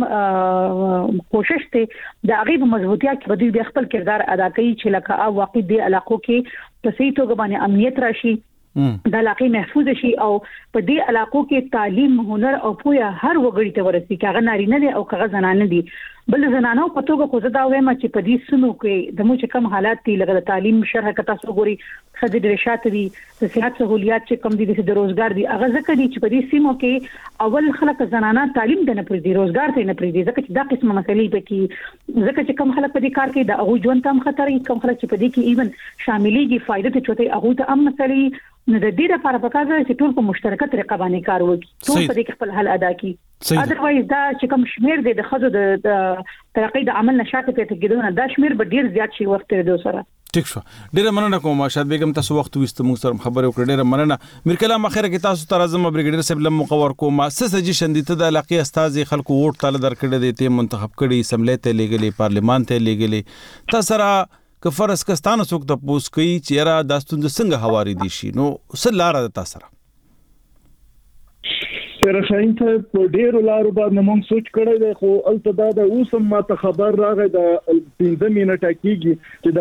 کوشش ته د هغه مضبوطیا کې دوی بیا خپل کردار ادا کوي چې لکه او واقع دي علاقو کې په صحیح توګه باندې امنیت راشي د علاقې محفوظ شي او په دې علاقو کې تعلیم هنر او پوهه هر وګړي ته ورسي کاغه نارینه دي او کاغه زنانه دي بل زنانو په توګه خو زدا وایم چې په دې سنو کې د موږ کم حالات دي لکه د تعلیم شرح کتا سو ګوري خدي د رشات دي د صحت سہولیات چې کم دي د روزګار دي هغه ځکه دي چې په دې سیمو کې اول خلک زنانه تعلیم ته نه پریږدي روزګار ته نه پریږدي ځکه چې دا قسمه مسلې پکې ځکه چې کم خلک په دې کار کې د هغه ژوند تام خطر کم خلک چې په دې کې ایون شاملېږي فائدې ته چوتې هغه ته ام مسلې نو د دې لپاره پکار دی چې ټول په مشترکه طریقه باندې کار وکړي ټول په دې خپل حل ادا کړي اذروایز دا چې کوم شمیر دی د خزو د ترقې د عمل نشاته په تګیدونه دا شمیر به ډیر زیات شي وخت لري سره ټیک شو ډیره مننه کوم شاد بیگم تاسو وخت وست موږ سره خبرې وکړې ډیره مننه میر کلام اخره کې تاسو تر اعظم بریګیډر صاحب لم مقور کوم سسجیشن دي ته د علاقې استاد خلکو ووټ تعالی درکړي دي ته منتخب کړي اسمبلی ته لګلې پارلیمان ته لګلې تاسو را که فرض کستانه څوک د پوس کوي چې را داستون څنګه حواري دي شي نو سلاره د تاسو سره سره شاین ته په ډیرو لارو باندې موږ سوچ کړی دی خو الته دا د اوسم ماته خبر راغی د پنځه منټه کېږي چې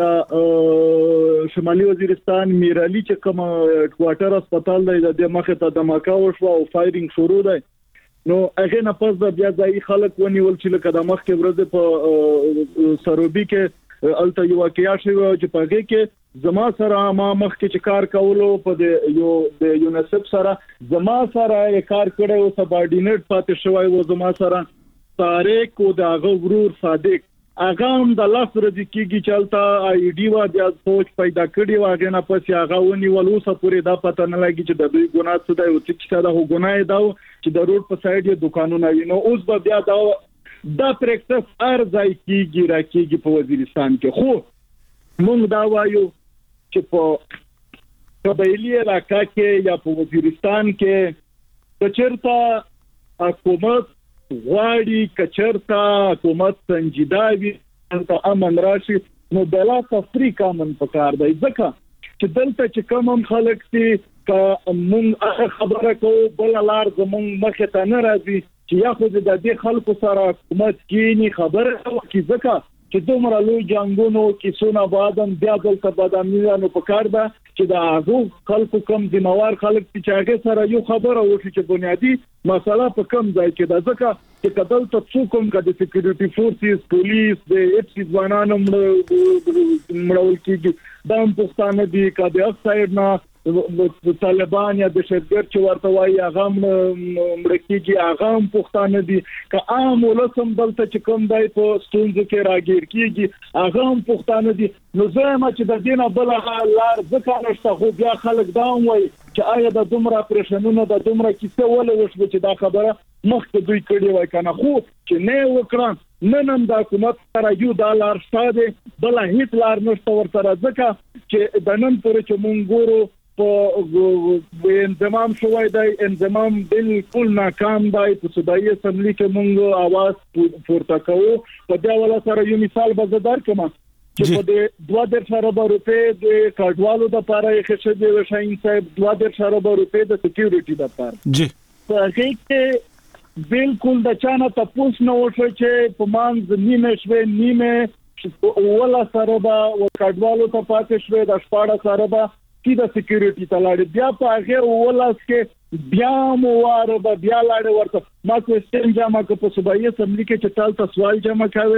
دا شمالي وزیرستان میرعلی چې کوم کوارټر هسپتال دی د مخه ته دماکا وشو او فایرینګ شروع دی نو هغه نه پس بیا ځای خلک ونیول چې لکه د مخ کې ورځ په سروبي کې الته یو واقعیا شوی چې په هغه کې زما سره ما مخ کې چې کار کولو په یو د یونیسف سره زما سره یې کار کړی او سبارډینیټ پاتې شوی و زما سره طارق او د هغه ورور صادق هغه هم د لاس ورځې کېږي چې الته آی ډي وا د سوچ پیدا کړی و هغه نه پس هغه ونیول اوس پورې دا پته نه لګي چې د دوی ګناه څه دی او چې دا ګناه دا چې د روډ په سایډ یې دکانونه وي نو اوس به بیا دا دا پریکټس ارزای کیږي راکېږي په وزیرستان کې خو موږ دا وایو چې په قبایلی علاقہ کې یا په وزیرستان کې کچرتا حکومت غواړي کچرتا حکومت سنجیداوي ته امن راشي نو بلا تفریق امن پکار دی ځکه چې دلته چې کوم خلک دي که موږ خبره کوو بل لار زموږ مخه ته نه راځي چې یا خو د دې خلکو سره حکومت کینی خبره کوي ځکه چې دومره لوی جنگونو کې سونه بادم بیا دلته بادامیانو پکار ده چې دا هغه خلکو کم ذمہوار خلک چې هغه سره یو خبره وشي چې بنیادی مسله په کم ځای کې ده ځکه چې کدل ته څوک هم د سکیورټي فورسز پولیس د اف سی ځوانانو مړول کېږي دا هم پښتانه دي کده اکساید نه طالبان یا د شرګر چې ورته وایي هغه مړکیږي هغه هم پښتانه دي که عام ولسم دلته چې کوم دی په ستونزو کې راګیر کیږي هغه هم پښتانه دي نو زما چې د دینه بل لار ځکه نشته خو بیا خلک دا وایي چې آیا د دومره پرېشنونو د دومره کیسه ولې وشو چې دا خبره مخکې دوی کړي وای کنه خو چې نه وکړه نن هم د حکومت سره یو ډالر شته بل هیڅ لار نشته ورته ځکه چې د نن پورې چې مونږ ګورو په انضمام شوی دی انضمام بالکل ناکام دی په صدایي اسمبلی کې مونږ आवाज پورته کوو په دا ولا سره یو مثال به زدار کوم چې په دې دوه درې ارب روپے د کډوالو د لپاره یې خښه دی وشاین صاحب دوه درې ارب روپے د سکیورټي د لپاره جی په هغه کې بالکل د چانه تاسو نو وشو چې په مانځ نیمه شوي نیمه ولا سره با کډوالو ته پاتې شوي د شپاړه سره با کی د سکیورټي تلاړي بیا په هغه ولاس کې بیا مو واره بیا لاړ ورته ما کوېسچن جمع کو په صوبایي اسمبلی کې چې تاسو سوال جمع کوي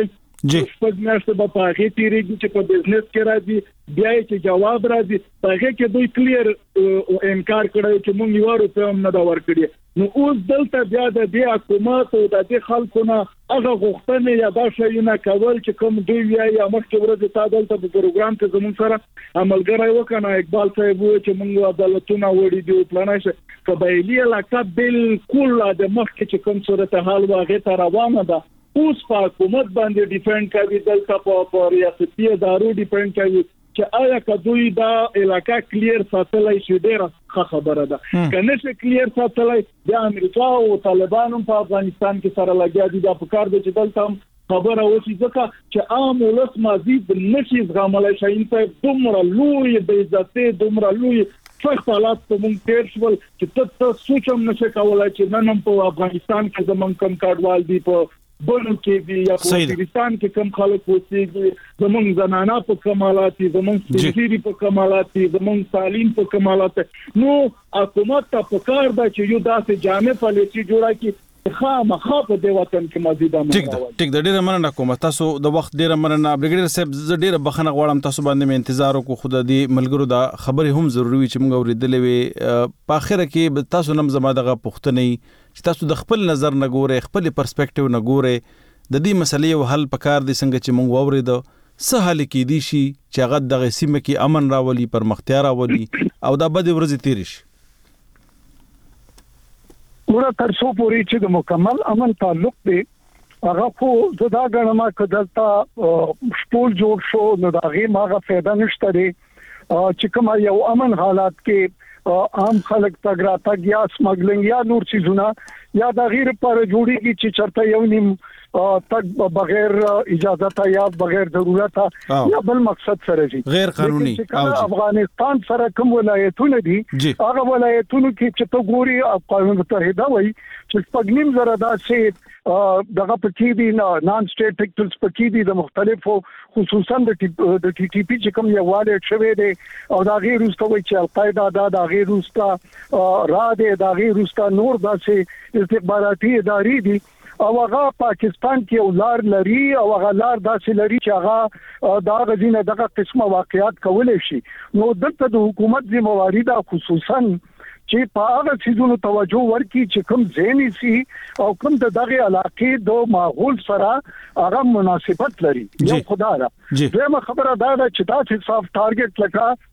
شپږ میاشتې به په هغه تیریږي چې په بزنس کې راځي بیا چې جواب راځي په هغه کې دوی کلیر انکار کړی چې موږ یو روپیا هم نه دا ورکړي. نو اوس دلته بیا د دې حکومت او د دې خلکو نه هغه غوښتنې یا دا شیونه کول چې کوم دوی وایي یا مخکې ورځ ته دلته په پروګرام کې زموږ سره عملګری وکنه اقبال صاحب وایي چې موږ عدالتونه وړي دی پلانای شي قبایلی علاقه بالکل د مخکې چې کوم صورتحال واغې ته روانه ده. اوس په حکومت باندې ډیپند کوي دلته په ریاستي ادارو ډیپند کوي چې آیا کدوې دا علاقہ کلیر ساتلای شي. ډیره ښه خبره ده کنه چې کلیر ساتلای د امریکا او طالبانو په افغانستان کې سره لګیا دي. دا په کار دي چې دلته خبره وشي ځکه چې عام ولس مزید نشي زغملای شي. په دومره لوی د عزت دومره لوی څخه حالات په مونږ تیر شول چې ته سوچم نشي کولای چې نن په افغانستان کې زمونږ کم کارډوال دي په بلو کې دي یا په افغانستان کې کم خلک اوسېږي زمونږ زنانه په کمالات دي زمونږ سپېڅلي په کمالات دي زمونږ تعلیم په کمالات. نو حکومت ته پکار ده چې یو داسې جامع پالیسي جوړه کړي خامخا په دې وطن کې مزید امن راوړي. ټیک د ډیره مننه کوم تاسو د وخت ډیره مننه بریګیډر صاحب. زه ډیره بخښنه غواړم تاسو باندې مې انتظار وکړو خو د دې ملګرو دا خبرې هم ضروری وي چې موږ اوریدلې وي. په اخره کې تاسو نم زما دغه پوښتنې چې تاسو د خپل نظر نه ګورئ خپل پرسپیکټیو نه ګورئ د دې مسلې او حل پکار دي څنګه چې موږ ووريدو څه حل کې دي شي چې هغه د سیمه کې امن راولي پرمختیا راولي او دا بد ورځ تیر شي. ورته تر څو پورې چې د مکمل امن تعلق دی هغه خو زدا غنما کدلتا ټول جوړ شو نو دا غي ماغه فایده نشته دی چې کوم یو امن حالات کې عام خلک تګ را تګ یا سمګلینګ یا نور چیزونه یا د غیر پر جوړیږي چې چرته یو نیم تک بغیر اجازت یا بغیر ضرورت یا بل مقصد سره دي غیر قانوني. افغانستان سره کوم ولایتونه دي هغه ولایتونو کې چې تو ګوري قوم متحده وایي چې پګنیم زره داسې دغه پکې دي نان سټیټ ټیکټلز پکې دي د مختلفو خصوصا د د ټي ټي پی چې کوم یو والټ شوی دی او دا غیر روسته وایي چې القاعده دا غیر روسته را دي دا غیر روسته نور داسې استخباراتي ادارې دي او هغه پاکستان کې ولار لري او هغه لار داسې لري چې هغه دا غزینه دغه قسمه واقعیات کولای شي. نو دلته د حکومت ذمہواری دا خصوصا چې په هغه چیزونو توجه ورکړي چې کوم ځینی سي او کوم د دغه علاقې د ماحول سره هغه مناسبت لري. یو خدای دغه خبره دا ده چې دا چې صاف ټارګټ لکه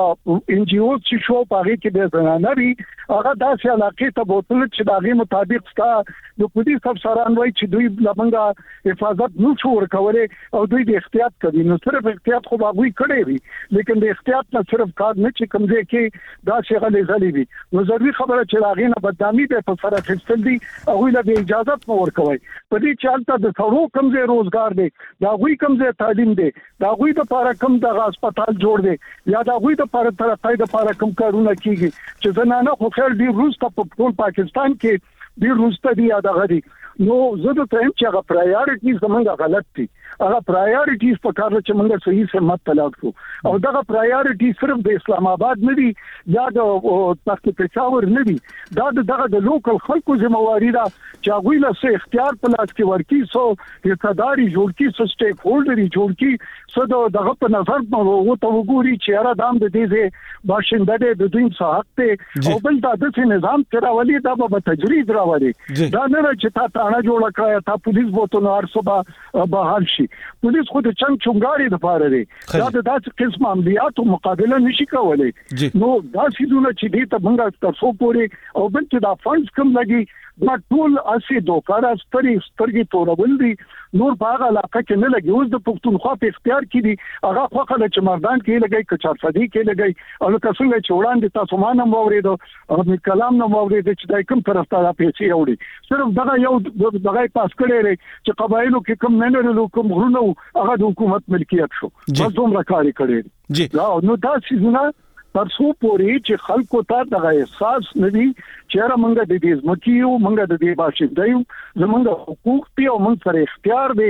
ان جی او چې شو پاره کې د زنانري هغه داسې علاقې ته بوتل چې دغه مطابق ستا د پولیس افسران وایي چې دوی لمنګه حفاظت نو شو ورکولې او دوی د احتیاط کوي. نو صرف احتیاط خو باغوي کړي وي لیکن د احتیاط نه صرف کار نه چې کوم ځای کې دا شغلې غلي وي. نو ضروري خبره چې لاغې نه بدنامي به په سره فستل دي او له اجازه نو ورکوي. په دې چالتہ د ثورو کم ځای روزګار دی دا غوي کم ځای تعلیم دی دا غوي د لپاره کم د هسپتال جوړ دی یا دا غوي د لپاره طرفای د لپاره کم کارونه کیږي چې زنانه خو خیر دی روسته په ټول پاکستان کې دی روسته دی یا د غري. نو زه د تم چې هغه پرایورټیز زمونږ غلط دي هغه پرایورټیز په کار چې موږ صحیح سمت تلاوت کو او دغه پرایورټی صرف د اسلام آباد نه دي یا د تخت پېښور نه دي دا دغه د لوکل خلکو ذمہواری ده چې هغه له څه اختیار په لاس کې ورکی سو اقتداري جوړ کی سو سټیک هولډري جوړ کی سو دغه په نظر مو ته وګوري چې را دام د دې باشنده د دوی صحت ته او بل د دې نظام تراولي دا به تجرید راولي دا نه چې تا انا جوړ کړه تا پولیس بوته نو هر صبح بهال شي. پولیس خو د چنګ چونګاري د پاره دی دا د داسې قسم عملیاتو مقابله نشي کولای. نو دا سيزونه چې دې ته موږ تاسو پوري او بل چې دا فنډز کم لګي دا ټول اسی دوکاره ستري سترګي تورول دي نور باغ علاقه کې نه لګي. اوس د پښتونخوا په اختیار کې دي هغه خو خلک چې مردان کې لګي کچار صدی کې لګي او لکه څنګه چې وړاندې تاسو ما نه موریدو او کلام نه موریدو چې دای کوم طرف ته پیسې وړي صرف دغه یو دغه پاس کړي چې قبایلو کې کوم منرالو کوم غرونو هغه د حکومت ملکیت شو بس دومره کاری کړي. نو دا څه تر څو پورې چې خلکو ته د احساس ندي چې را مونږ د دې ځمکیو مونږ د دې باشندایو زمونږ حقوق ته او مونږ سره اختیار دی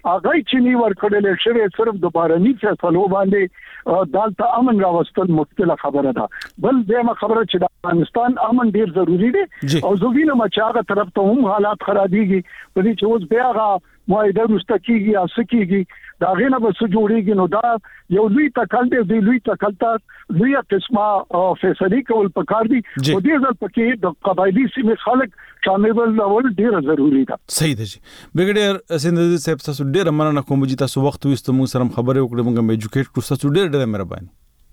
هغه چې نی ور کړل شوی صرف د بارني فیصلو باندې دالته امن راوستل مشکله خبره ده. بل دغه خبره چې د افغانستان امن ډیر ضروری دی او زوینه مچاغه طرف ته هم حالات خرابيږي په دې چې اوس بیا غا معاهده مستقیږي یا سکیږي دا غینه به څه جوړیږي. نو دا یو لوی تکل دی دی لوی تکل ته لوی قسمه فیصله کول پکار دي او دې ځل پکې د قبایلی سیمې خلک شامل ول ډیر ضروری ده. صحیح ده جی. بګډیر سیندزي صاحب تاسو ډیر مننه کوم چې تاسو وخت وستو موږ سره خبرې وکړې موږ مې ایجوکیټ کړو. تاسو ډیر ډیر مهرباني.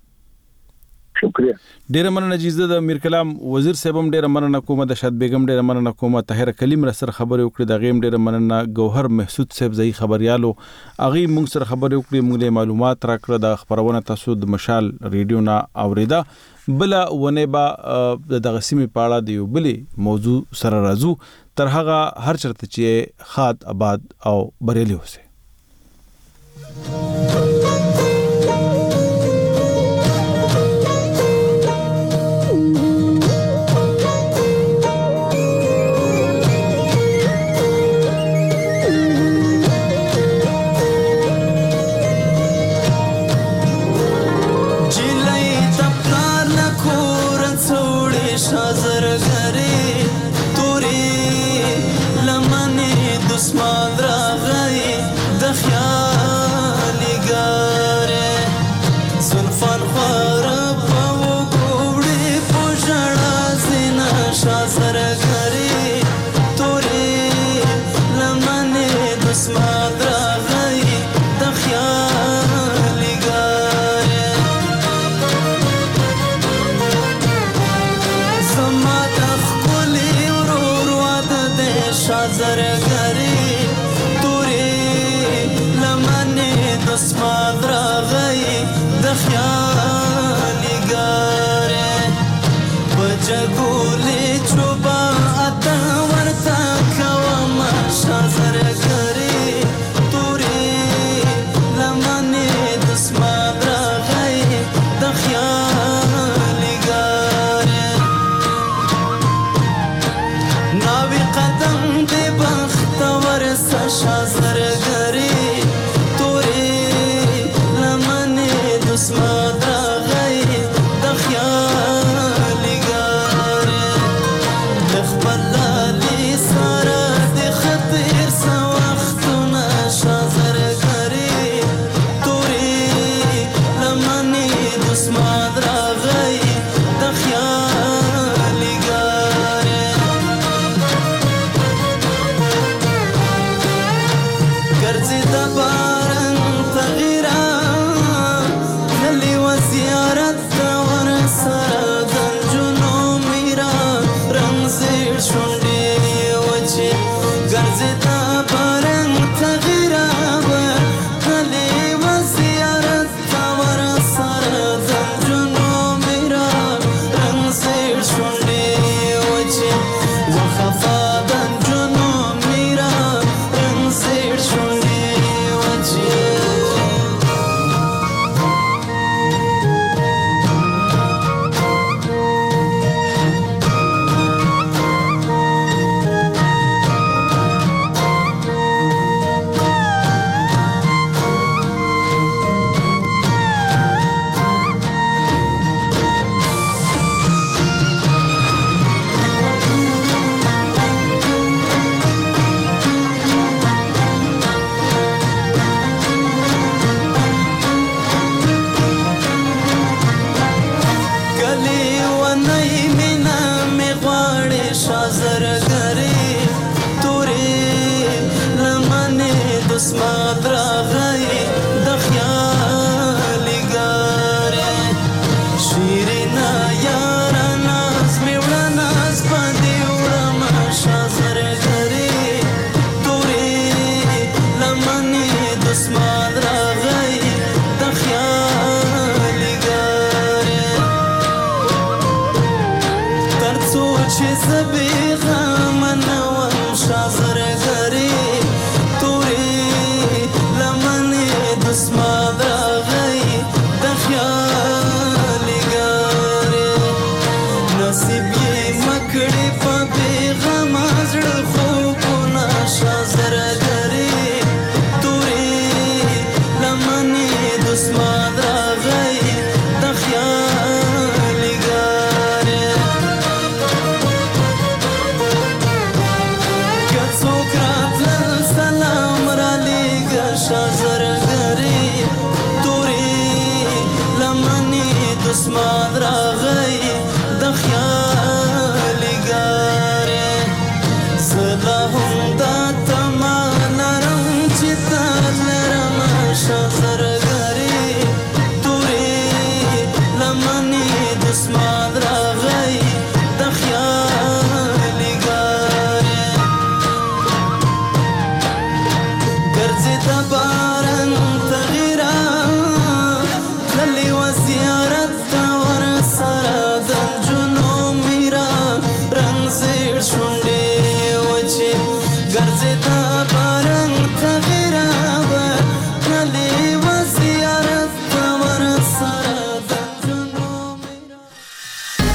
شکریہ. ډیر مننه جیزه د میر کلام وزیر صاحب هم ډیر مننه کوم، د شاد بیگم ډیر مننه کوم، طاهر کلیم را سره خبرې وکړې د غیم ډیر مننه، گوهر محسود صاحب زئی خبريالو اغي موږ سره خبرې وکړې، موږ له معلومات راکړه د خبرونه تاسو د مشال ریډیو نا اوریدا. بل ونه با د دغه سیمې پاړه دی بلې موضوع سره راځو تر هغه هر چرته چې خاد آباد او بریلی اوسه. Turi راغی د خیال